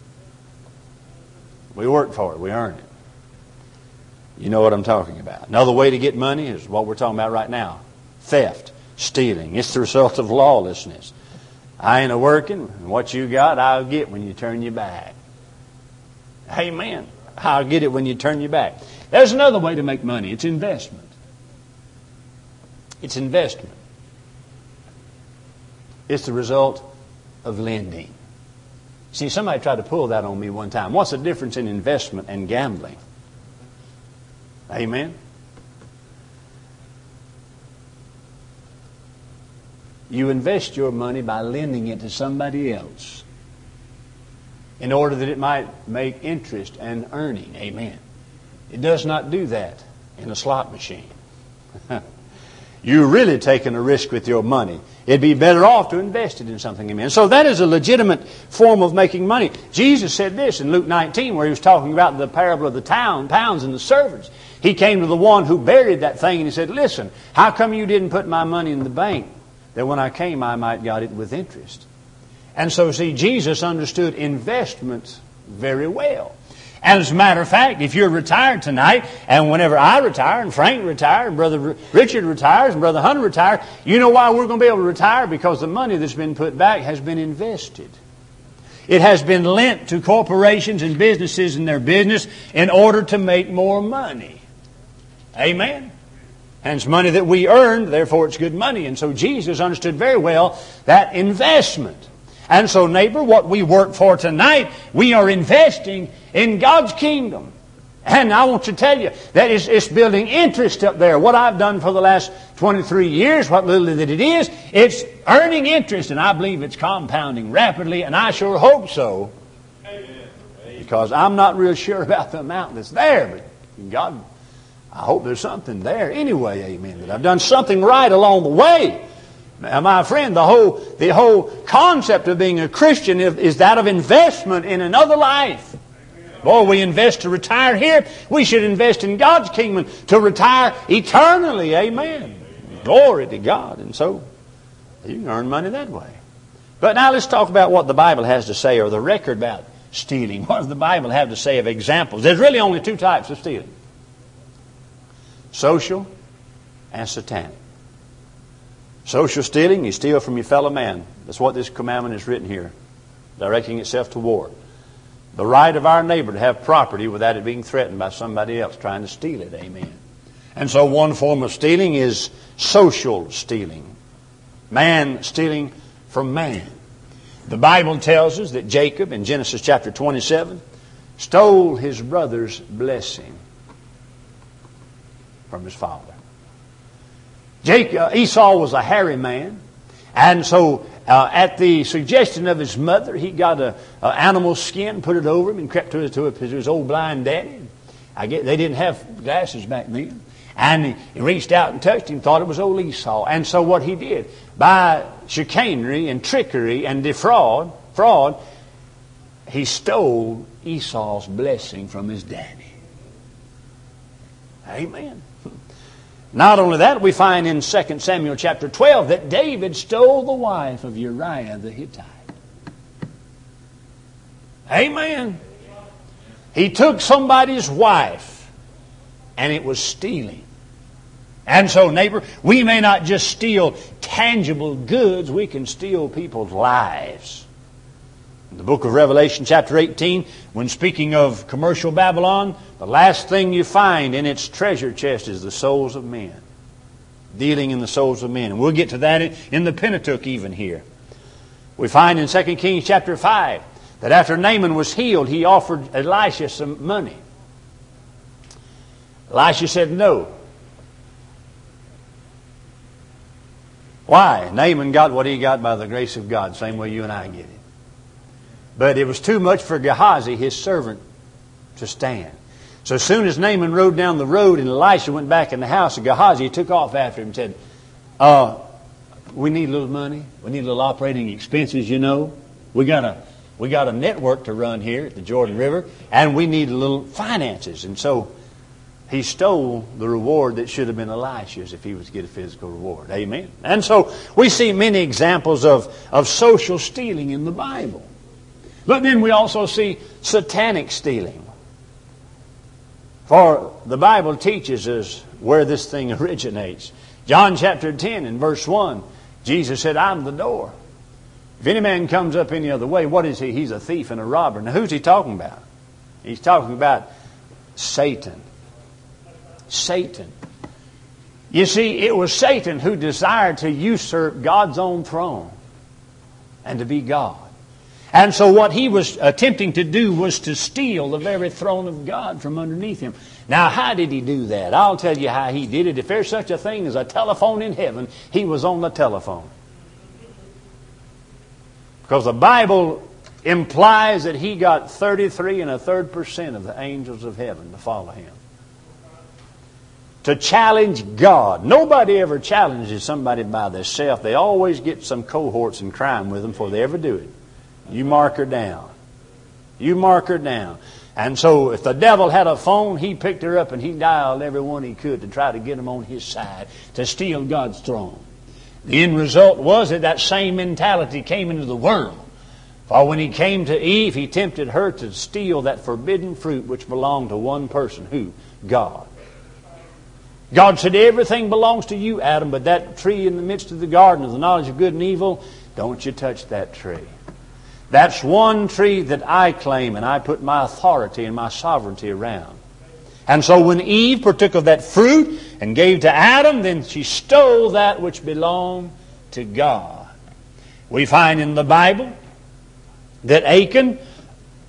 We work for it. We earn it. You know what I'm talking about. Another way to get money is what we're talking about right now. Theft, stealing. It's the result of lawlessness. I ain't a-working, and what you got, I'll get when you turn your back. Amen. I'll get it when you turn your back. There's another way to make money. It's investment. It's investment. It's the result of lending. See, somebody tried to pull that on me one time. What's the difference in investment and gambling? Amen. You invest your money by lending it to somebody else in order that it might make interest and earning. Amen. It does not do that in a slot machine. You're really taking a risk with your money. It'd be better off to invest it in something. Amen. So that is a legitimate form of making money. Jesus said this in Luke nineteen, where He was talking about the parable of the town, pounds and the servants. He came to the one who buried that thing and He said, listen, how come you didn't put my money in the bank, that when I came I might got it with interest? And so, see, Jesus understood investments very well. And as a matter of fact, if you're retired tonight, and whenever I retire, and Frank retires, and Brother Richard retires, and Brother Hunter retires, you know why we're going to be able to retire? Because the money that's been put back has been invested. It has been lent to corporations and businesses in their business in order to make more money. Amen? And it's money that we earned, therefore it's good money. And so Jesus understood very well that investment. And so, neighbor, what we work for tonight, we are investing in God's kingdom. And I want to tell you that it's, it's building interest up there. What I've done for the last twenty-three years, what little that it is, it's earning interest, and I believe it's compounding rapidly, and I sure hope so. Because I'm not real sure about the amount that's there, but God, I hope there's something there anyway, amen, that I've done something right along the way. Now, my friend, the whole, the whole concept of being a Christian is, is that of investment in another life. Boy, we invest to retire here. We should invest in God's kingdom to retire eternally. Amen. Glory to God. And so, you can earn money that way. But now let's talk about what the Bible has to say, or the record about stealing. What does the Bible have to say of examples? There's really only two types of stealing. Social and satanic. Social stealing, you steal from your fellow man. That's what this commandment is written here, directing itself to war. The right of our neighbor to have property without it being threatened by somebody else trying to steal it. Amen. And so one form of stealing is social stealing. Man stealing from man. The Bible tells us that Jacob in Genesis chapter twenty-seven stole his brother's blessing from his father. Jacob, uh, Esau was a hairy man, and so Uh, at the suggestion of his mother, he got an animal skin, put it over him, and crept to his, to his old blind daddy. I get, they didn't have glasses back then. And he reached out and touched him, thought it was old Esau. And so what he did, by chicanery and trickery and defraud, fraud, he stole Esau's blessing from his daddy. Amen. Not only that, we find in Second Samuel chapter twelve that David stole the wife of Uriah the Hittite. Amen. He took somebody's wife, and it was stealing. And so, neighbor, we may not just steal tangible goods, we can steal people's lives. In the book of Revelation chapter eighteen, when speaking of commercial Babylon, the last thing you find in its treasure chest is the souls of men. Dealing in the souls of men. And we'll get to that in the Pentateuch even here. We find in Second Kings chapter five that after Naaman was healed, he offered Elisha some money. Elisha said no. Why? Naaman got what he got by the grace of God, same way you and I get it. But it was too much for Gehazi, his servant, to stand. So as soon as Naaman rode down the road and Elisha went back in the house of Gehazi, he took off after him and said, uh, we need a little money. We need a little operating expenses, you know. We got a, we got a network to run here at the Jordan River, and we need a little finances. And so he stole the reward that should have been Elisha's if he was to get a physical reward. Amen. And so we see many examples of, of social stealing in the Bible. But then we also see satanic stealing. For the Bible teaches us where this thing originates. John chapter ten and verse one, Jesus said, I'm the door. If any man comes up any other way, what is he? He's a thief and a robber. Now who's he talking about? He's talking about Satan. Satan. You see, it was Satan who desired to usurp God's own throne and to be God. And so what he was attempting to do was to steal the very throne of God from underneath him. Now, how did he do that? I'll tell you how he did it. If there's such a thing as a telephone in heaven, he was on the telephone. Because the Bible implies that he got thirty-three and a third percent of the angels of heaven to follow him. To challenge God. Nobody ever challenges somebody by themselves. They always get some cohorts in crime with them before they ever do it. You mark her down. You mark her down. And so if the devil had a phone, he picked her up and he dialed every one he could to try to get them on his side, to steal God's throne. The end result was that that same mentality came into the world. For when he came to Eve, he tempted her to steal that forbidden fruit which belonged to one person. Who? God. God said, everything belongs to you, Adam, but that tree in the midst of the garden of the knowledge of good and evil, don't you touch that tree. That's one tree that I claim, and I put my authority and my sovereignty around. And so when Eve partook of that fruit and gave to Adam, then she stole that which belonged to God. We find in the Bible that Achan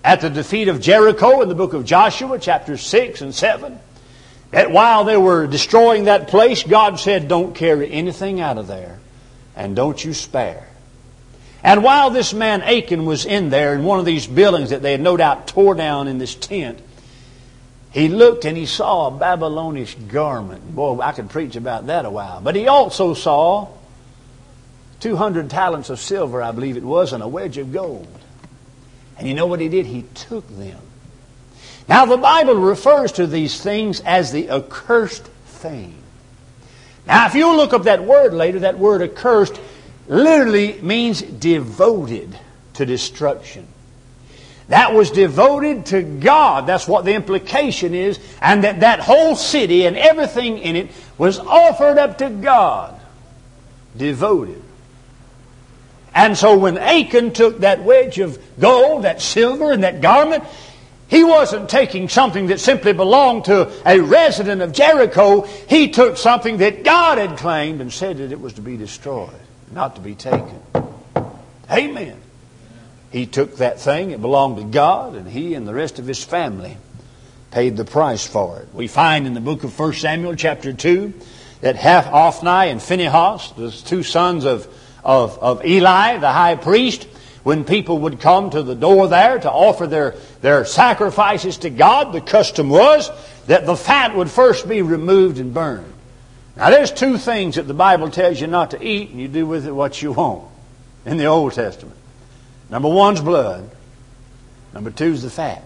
at the defeat of Jericho in the book of Joshua, chapters six and seven, that while they were destroying that place, God said, don't carry anything out of there, and don't you spare. And while this man Achan was in there in one of these buildings that they had no doubt tore down in this tent, he looked and he saw a Babylonish garment. Boy, I could preach about that a while. But he also saw two hundred talents of silver, I believe it was, and a wedge of gold. And you know what he did? He took them. Now the Bible refers to these things as the accursed thing. Now if you look up that word later, that word accursed literally means devoted to destruction. That was devoted to God. That's what the implication is. And that that whole city and everything in it was offered up to God. Devoted. And so when Achan took that wedge of gold, that silver, and that garment, he wasn't taking something that simply belonged to a resident of Jericho. He took something that God had claimed and said that it was to be destroyed, not to be taken. Amen. He took that thing, it belonged to God, and he and the rest of his family paid the price for it. We find in the book of First Samuel chapter two that Hophni and Phinehas, the two sons of, of, of Eli, the high priest, when people would come to the door there to offer their, their sacrifices to God, the custom was that the fat would first be removed and burned. Now there's two things that the Bible tells you not to eat, and you do with it what you want in the Old Testament. Number one's blood. Number two's the fat.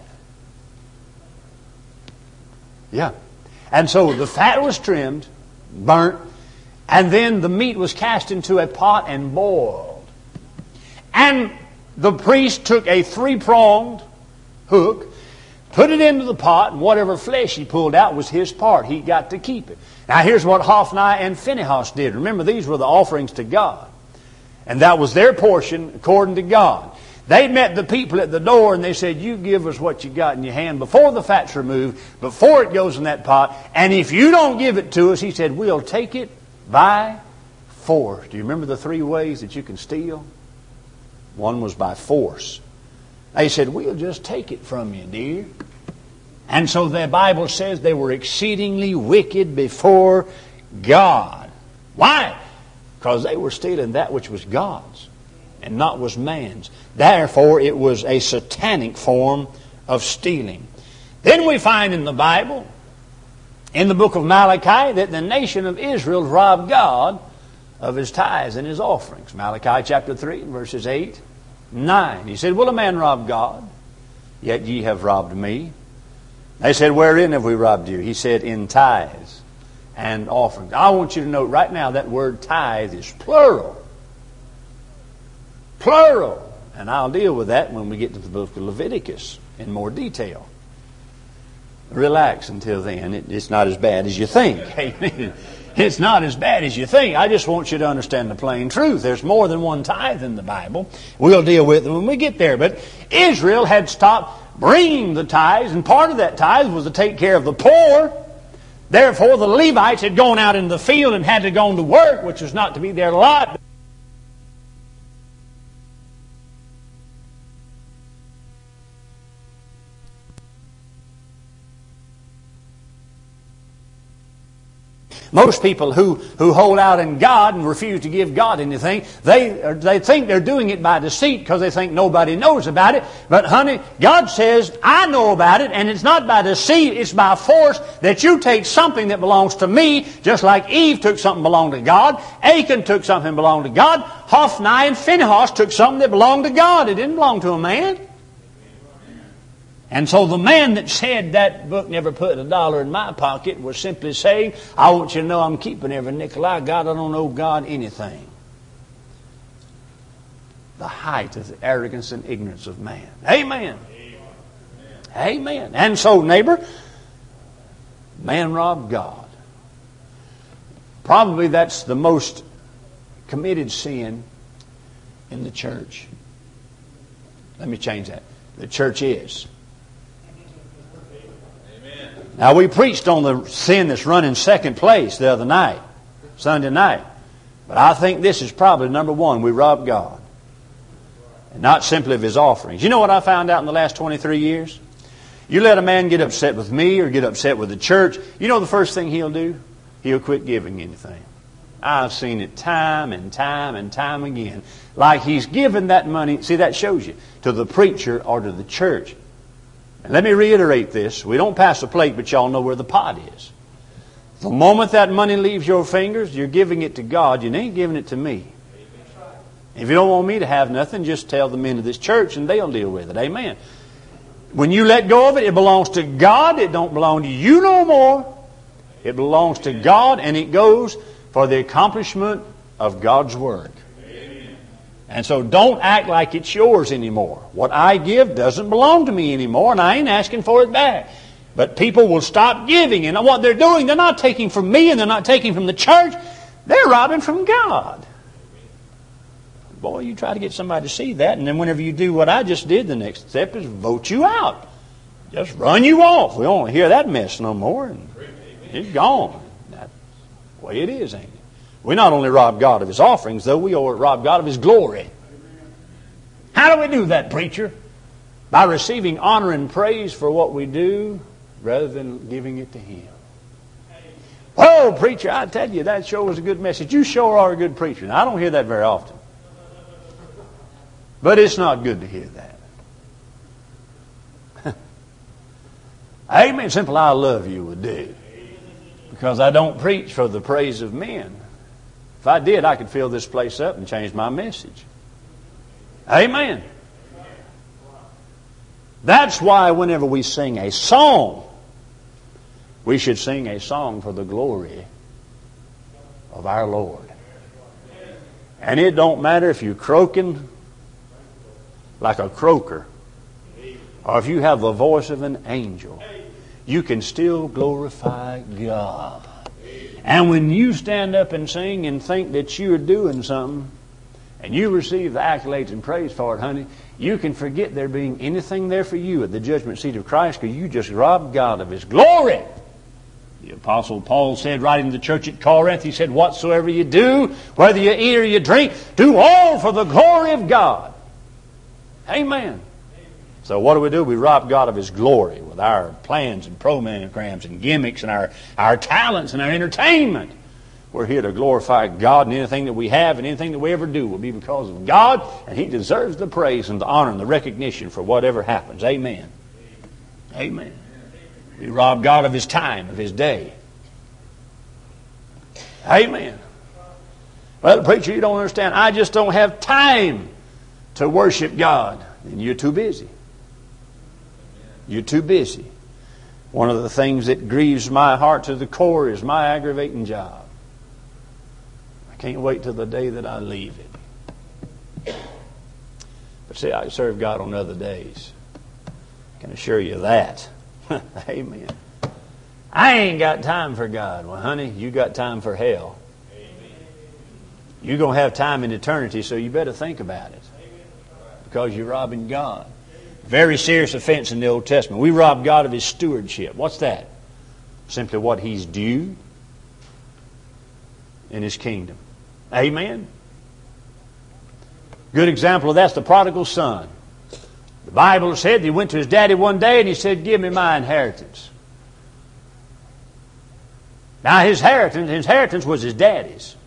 Yeah. And so the fat was trimmed, burnt, and then the meat was cast into a pot and boiled. And the priest took a three-pronged hook, put it into the pot, and whatever flesh he pulled out was his part. He got to keep it. Now here's what Hophni and Phinehas did. Remember, these were the offerings to God. And that was their portion according to God. They met the people at the door and they said, you give us what you got in your hand before the fat's removed, before it goes in that pot. And if you don't give it to us, he said, we'll take it by force. Do you remember the three ways that you can steal? One was by force. They said, we'll just take it from you, dear. And so the Bible says they were exceedingly wicked before God. Why? Because they were stealing that which was God's and not was man's. Therefore, it was a satanic form of stealing. Then we find in the Bible, in the book of Malachi, that the nation of Israel robbed God of his tithes and his offerings. Malachi chapter three, verses eight, nine. He said, will a man rob God? Yet ye have robbed me. They said, wherein have we robbed you? He said, in tithes and offerings. I want you to note right now that word tithe is plural. Plural. And I'll deal with that when we get to the book of Leviticus in more detail. Relax until then. It, it's not as bad as you think. Amen. It's not as bad as you think. I just want you to understand the plain truth. There's more than one tithe in the Bible. We'll deal with it when we get there. But Israel had stopped bringing the tithes, and part of that tithe was to take care of the poor. Therefore, the Levites had gone out in the field and had to go to work, which was not to be their lot. Most people who, who hold out in God and refuse to give God anything, they, they think they're doing it by deceit because they think nobody knows about it. But honey, God says, I know about it, and it's not by deceit, it's by force that you take something that belongs to me, just like Eve took something that belonged to God. Achan took something that belonged to God. Hophni and Phinehas took something that belonged to God. It didn't belong to a man. And so the man that said that book never put a dollar in my pocket was simply saying, I want you to know I'm keeping every nickel I got. I don't owe God anything. The height of the arrogance and ignorance of man. Amen. Amen. Amen. And so, neighbor, man robbed God. Probably that's the most committed sin in the church. Let me change that. The church is. Now, we preached on the sin that's running second place the other night, Sunday night. But I think this is probably number one. We rob God. and not simply of his offerings. You know what I found out in the last twenty-three years? You let a man get upset with me or get upset with the church, you know the first thing he'll do? He'll quit giving anything. I've seen it time and time and time again. Like he's given that money, see, that shows you, to the preacher or to the church. And let me reiterate this. We don't pass a plate, but y'all know where the pot is. The moment that money leaves your fingers, you're giving it to God. You ain't giving it to me. If you don't want me to have nothing, just tell the men of this church and they'll deal with it. Amen. When you let go of it, it belongs to God. It don't belong to you no more. It belongs to God, and it goes for the accomplishment of God's work. And so don't act like it's yours anymore. What I give doesn't belong to me anymore, and I ain't asking for it back. But people will stop giving, and what they're doing, they're not taking from me, and they're not taking from the church. They're robbing from God. Boy, you try to get somebody to see that, and then whenever you do what I just did, the next step is vote you out. Just run you off. We don't want to hear that mess no more, and it's gone. That's the way it is, ain't it? We not only rob God of His offerings, though, we rob God of His glory. How do we do that, preacher? By receiving honor and praise for what we do rather than giving it to Him. Oh, preacher, I tell you, that sure was a good message. You sure are a good preacher. Now, I don't hear that very often. But it's not good to hear that. Amen. Simple, I love you would do. Because I don't preach for the praise of men. If I did, I could fill this place up and change my message. Amen. That's why whenever we sing a song, we should sing a song for the glory of our Lord. And it don't matter if you're croaking like a croaker, or if you have the voice of an angel, you can still glorify God. And when you stand up and sing and think that you're doing something, and you receive the accolades and praise for it, honey, you can forget there being anything there for you at the judgment seat of Christ, because you just robbed God of His glory. The Apostle Paul said, writing to the church at Corinth, he said, whatsoever you do, whether you eat or you drink, do all for the glory of God. Amen. So what do we do? We rob God of His glory with our plans and programs and gimmicks and our, our talents and our entertainment. We're here to glorify God, and anything that we have and anything that we ever do will be because of God, and He deserves the praise and the honor and the recognition for whatever happens. Amen. Amen. We rob God of His time, of His day. Amen. Well, preacher, you don't understand. I just don't have time to worship God. And you're too busy. You're too busy. One of the things that grieves my heart to the core is my aggravating job. I can't wait till the day that I leave it. But see, I serve God on other days. I can assure you that. Amen. I ain't got time for God. Well, honey, you got time for hell. You're going to have time in eternity, so you better think about it. Because you're robbing God. Very serious offense in the Old Testament. We rob God of His stewardship. What's that? Simply what He's due in His kingdom. Amen? Good example of that's the prodigal son. The Bible said he went to his daddy one day and he said, give me my inheritance. Now his inheritance, his inheritance was his daddy's.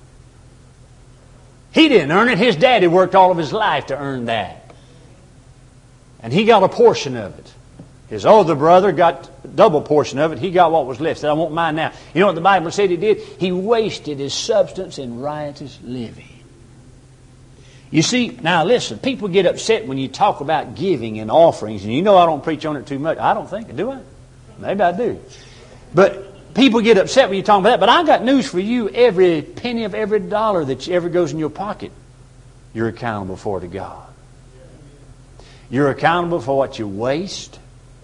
He didn't earn it. His daddy worked all of his life to earn that. And he got a portion of it. His older brother got a double portion of it. He got what was left. He said, I want mine now. You know what the Bible said he did? He wasted his substance in riotous living. You see, now listen, people get upset when you talk about giving and offerings. And you know I don't preach on it too much. I don't think, do I? Maybe I do. But people get upset when you talk about that. But I got news for you. Every penny of every dollar that ever goes in your pocket, you're accountable for to God. You're accountable for what you waste.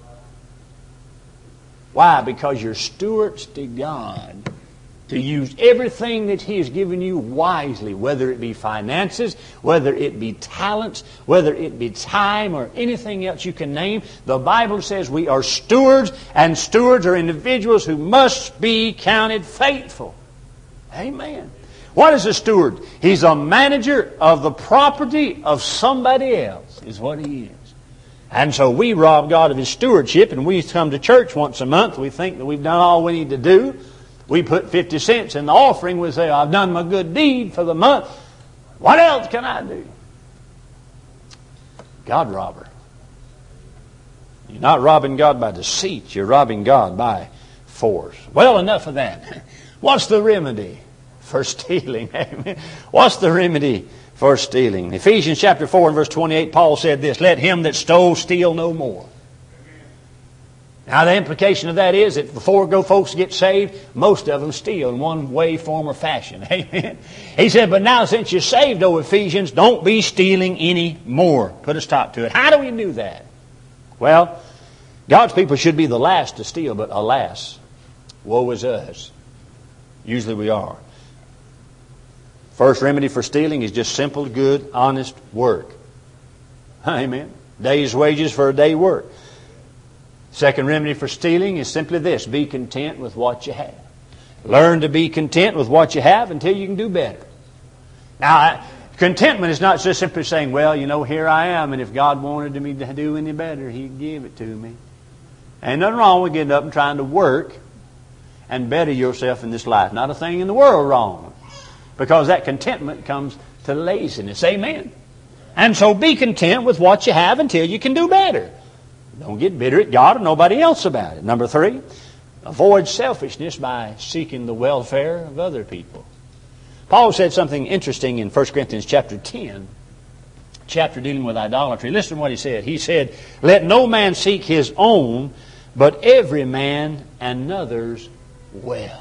Why? Because you're stewards to God to use everything that He has given you wisely, whether it be finances, whether it be talents, whether it be time or anything else you can name. The Bible says we are stewards, and stewards are individuals who must be counted faithful. Amen. What is a steward? He's a manager of the property of somebody else, is what he is. And so we rob God of His stewardship, and we come to church once a month. We think that we've done all we need to do. We put fifty cents in the offering. We say, I've done my good deed for the month. What else can I do? God robber. You're not robbing God by deceit. You're robbing God by force. Well, enough of that. What's the remedy for stealing? Amen. What's the remedy for stealing? Ephesians chapter four and verse twenty-eight, Paul said this, let him that stole steal no more. Now the implication of that is that before go folks get saved, most of them steal in one way, form, or fashion. Amen. He said, but now since you're saved, O Ephesians, don't be stealing any more. Put a stop to it. How do we do that? Well, God's people should be the last to steal, but alas, woe is us. Usually we are. First remedy for stealing is just simple, good, honest work. Amen. Day's wages for a day's work. Second remedy for stealing is simply this. Be content with what you have. Learn to be content with what you have until you can do better. Now, contentment is not just simply saying, well, you know, here I am, and if God wanted me to do any better, He'd give it to me. Ain't nothing wrong with getting up and trying to work and better yourself in this life. Not a thing in the world wrong. Because that contentment comes to laziness. Amen. And so be content with what you have until you can do better. Don't get bitter at God or nobody else about it. Number three, avoid selfishness by seeking the welfare of other people. Paul said something interesting in First Corinthians chapter ten, chapter dealing with idolatry. Listen to what he said. He said, let no man seek his own, but every man another's wealth.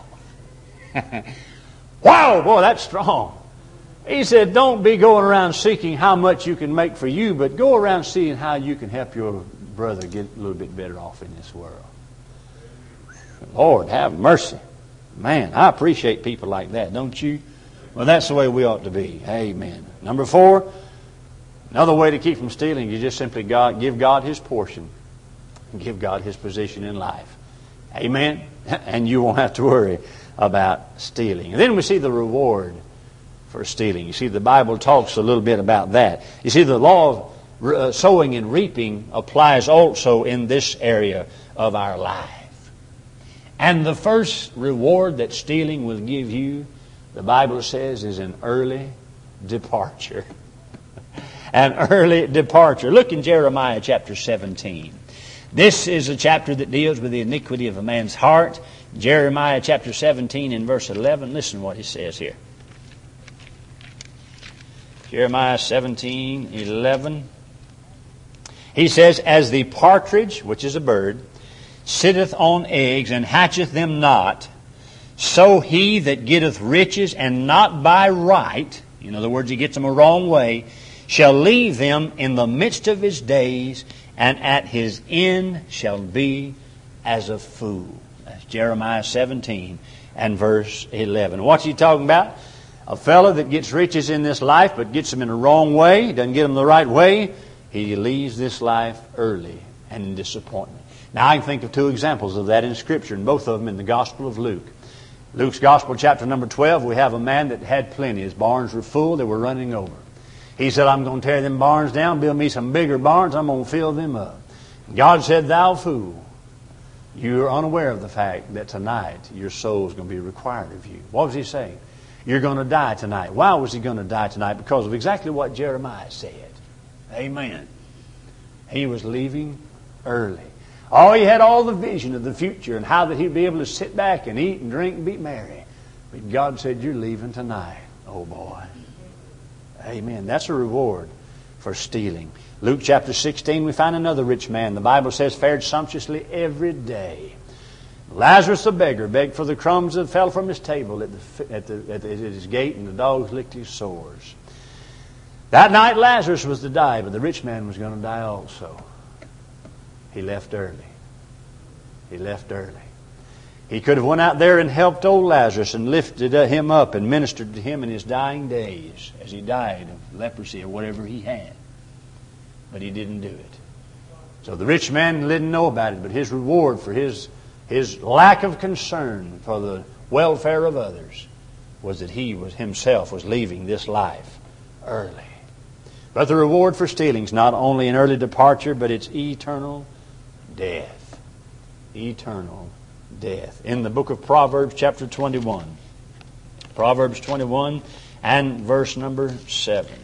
Wow, boy, that's strong. He said, don't be going around seeking how much you can make for you, but go around seeing how you can help your brother get a little bit better off in this world. Lord, have mercy. Man, I appreciate people like that, don't you? Well, that's the way we ought to be. Amen. Number four, another way to keep from stealing is just simply God, give God His portion. Give God His position in life. Amen. And you won't have to worry about stealing. And then we see the reward for stealing. You see, the Bible talks a little bit about that. You see, the law of uh, sowing and reaping applies also in this area of our life. And the first reward that stealing will give you, the Bible says, is an early departure. An early departure. Look in Jeremiah chapter seventeen. This is a chapter that deals with the iniquity of a man's heart. Jeremiah chapter seventeen and verse eleven. Listen to what he says here. Jeremiah seventeen, eleven. He says, as the partridge, which is a bird, sitteth on eggs and hatcheth them not, so he that getteth riches and not by right, in other words, he gets them a wrong way, shall leave them in the midst of his days, and at his end shall be as a fool. That's Jeremiah seventeen and verse eleven. What's he talking about? A fellow that gets riches in this life but gets them in the wrong way, doesn't get them the right way, he leaves this life early and in disappointment. Now I can think of two examples of that in Scripture, and both of them in the Gospel of Luke. Luke's Gospel, chapter number twelve, we have a man that had plenty. His barns were full, they were running over. He said, I'm going to tear them barns down, build me some bigger barns, I'm going to fill them up. God said, thou fool, you are unaware of the fact that tonight your soul is going to be required of you. What was he saying? You're going to die tonight. Why was he going to die tonight? Because of exactly what Jeremiah said. Amen. He was leaving early. Oh, he had all the vision of the future and how that he'd be able to sit back and eat and drink and be merry. But God said, you're leaving tonight. Oh, boy. Amen. That's a reward for stealing. Luke chapter sixteen, we find another rich man. The Bible says, fared sumptuously every day. Lazarus the beggar begged for the crumbs that fell from his table at, the, at, the, at, the, at his gate, and the dogs licked his sores. That night Lazarus was to die, but the rich man was going to die also. He left early. He left early. He could have went out there and helped old Lazarus and lifted him up and ministered to him in his dying days as he died of leprosy or whatever he had. But he didn't do it. So the rich man didn't know about it, but his reward for his, his lack of concern for the welfare of others was that he was himself was leaving this life early. But the reward for stealing is not only an early departure, but it's eternal death. Eternal death. In the book of Proverbs, chapter twenty-one. Proverbs twenty-one and verse number seven.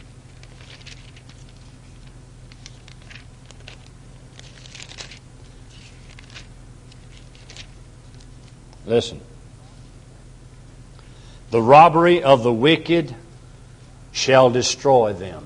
Listen. The robbery of the wicked shall destroy them,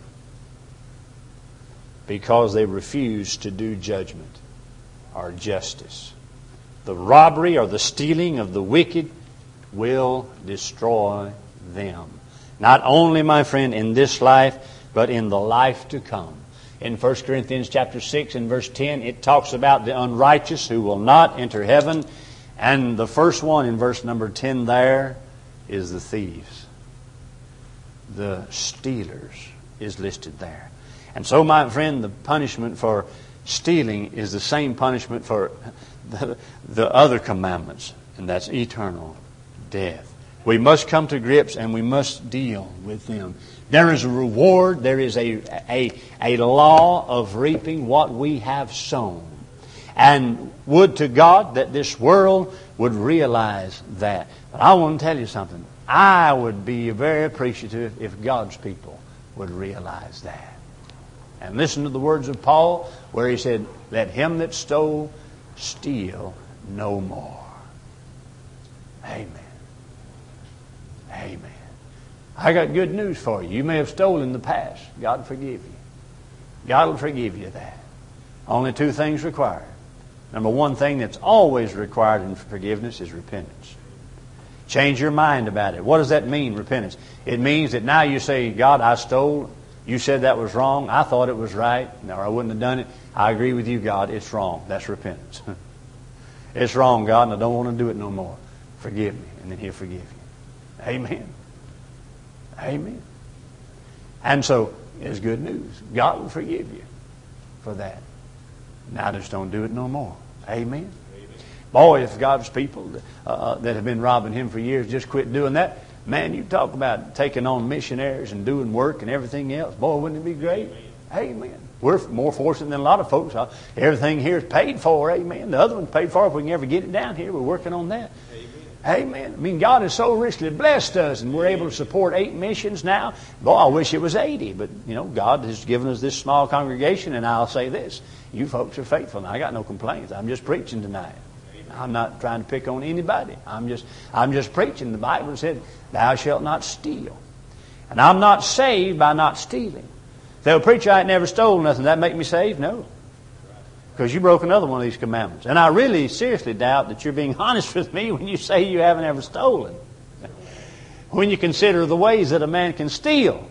because they refuse to do judgment or justice. The robbery or the stealing of the wicked will destroy them. Not only, my friend, in this life, but in the life to come. In First Corinthians chapter six and verse ten, it talks about the unrighteous who will not enter heaven. And the first one in verse number ten there is the thieves. The stealers is listed there. And so, my friend, the punishment for stealing is the same punishment for the, the other commandments, and that's eternal death. We must come to grips and we must deal with them. There is a reward, there is a, a, a law of reaping what we have sown. And would to God that this world would realize that. But I want to tell you something. I would be very appreciative if God's people would realize that. And listen to the words of Paul where he said, let him that stole steal no more. Amen. Amen. I got good news for you. You may have stolen in the past. God will forgive you. God will forgive you that. Only two things required. Number one thing that's always required in forgiveness is repentance. Change your mind about it. What does that mean, repentance? It means that now you say, God, I stole. You said that was wrong. I thought it was right. No, I wouldn't have done it. I agree with you, God. It's wrong. That's repentance. It's wrong, God, and I don't want to do it no more. Forgive me. And then He'll forgive you. Amen. Amen. And so, it's good news. God will forgive you for that. Now just don't do it no more. Amen. Boy, if God's people uh, that have been robbing Him for years just quit doing that, man, you talk about taking on missionaries and doing work and everything else. Boy, wouldn't it be great? Amen. We're more fortunate than a lot of folks. Everything here is paid for. Amen. The other one's paid for if we can ever get it down here. We're working on that. Amen. I mean, God has so richly blessed us, and we're able to support eight missions now. Boy, I wish it was eighty, but, you know, God has given us this small congregation, and I'll say this. You folks are faithful. Now, I got no complaints. I'm just preaching tonight. I'm not trying to pick on anybody. I'm just, I'm just preaching. The Bible said, thou shalt not steal. And I'm not saved by not stealing. They'll preach I ain't never stole nothing. That make me saved? No. Because you broke another one of these commandments. And I really seriously doubt that you're being honest with me when you say you haven't ever stolen. When you consider the ways that a man can steal.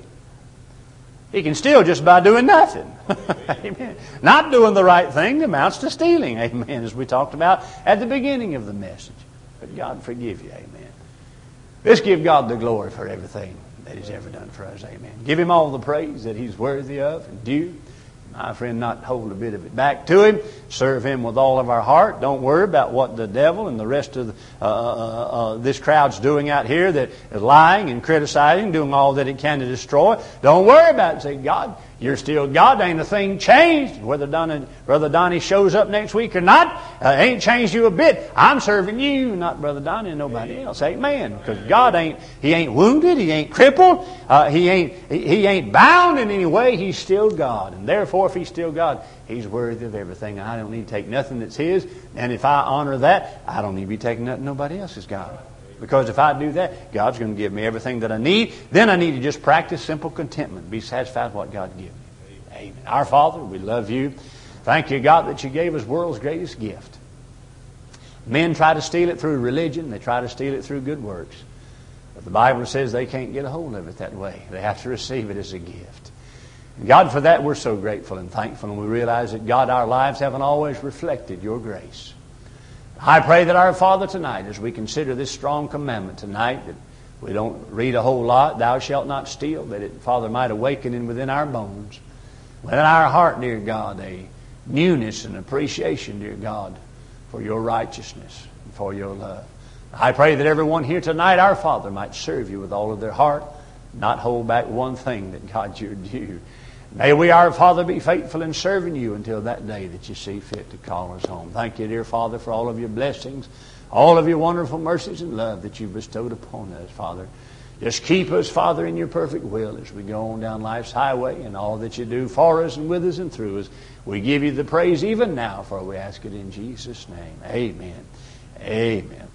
He can steal just by doing nothing. Amen. Not doing the right thing amounts to stealing. Amen. As we talked about at the beginning of the message. But God forgive you. Amen. Let's give God the glory for everything that He's ever done for us. Amen. Give Him all the praise that He's worthy of and due. My friend, not hold a bit of it back to Him. Serve Him with all of our heart. Don't worry about what the devil and the rest of the, uh, uh, uh, this crowd's doing out here that is lying and criticizing, doing all that it can to destroy. Don't worry about it. Say, God, you're still God. Ain't a thing changed. Whether Donnie, Brother Donnie shows up next week or not, uh, ain't changed you a bit. I'm serving you, not Brother Donnie and nobody else. Amen. Because God ain't, He ain't wounded. He ain't crippled. Uh, he ain't, he, he ain't bound in any way. He's still God. And therefore, if He's still God, He's worthy of everything. I don't need to take nothing that's His. And if I honor that, I don't need to be taking nothing nobody else's God. Because if I do that, God's going to give me everything that I need. Then I need to just practice simple contentment. Be satisfied with what God gives me. Amen. Our Father, we love You. Thank You, God, that You gave us world's greatest gift. Men try to steal it through religion. They try to steal it through good works. But the Bible says they can't get a hold of it that way. They have to receive it as a gift. And God, for that we're so grateful and thankful. And we realize that, God, our lives haven't always reflected Your grace. I pray that our Father tonight, as we consider this strong commandment tonight, that we don't read a whole lot, thou shalt not steal, that it, Father, might awaken in within our bones, within our heart, dear God, a newness and appreciation, dear God, for Your righteousness and for Your love. I pray that everyone here tonight, our Father, might serve you with all of their heart, not hold back one thing that God you're due. May we, our Father, be faithful in serving you until that day that you see fit to call us home. Thank you, dear Father, for all of your blessings, all of your wonderful mercies and love that you've bestowed upon us, Father. Just keep us, Father, in your perfect will as we go on down life's highway, and all that you do for us and with us and through us. We give you the praise even now, for we ask it in Jesus' name. Amen. Amen.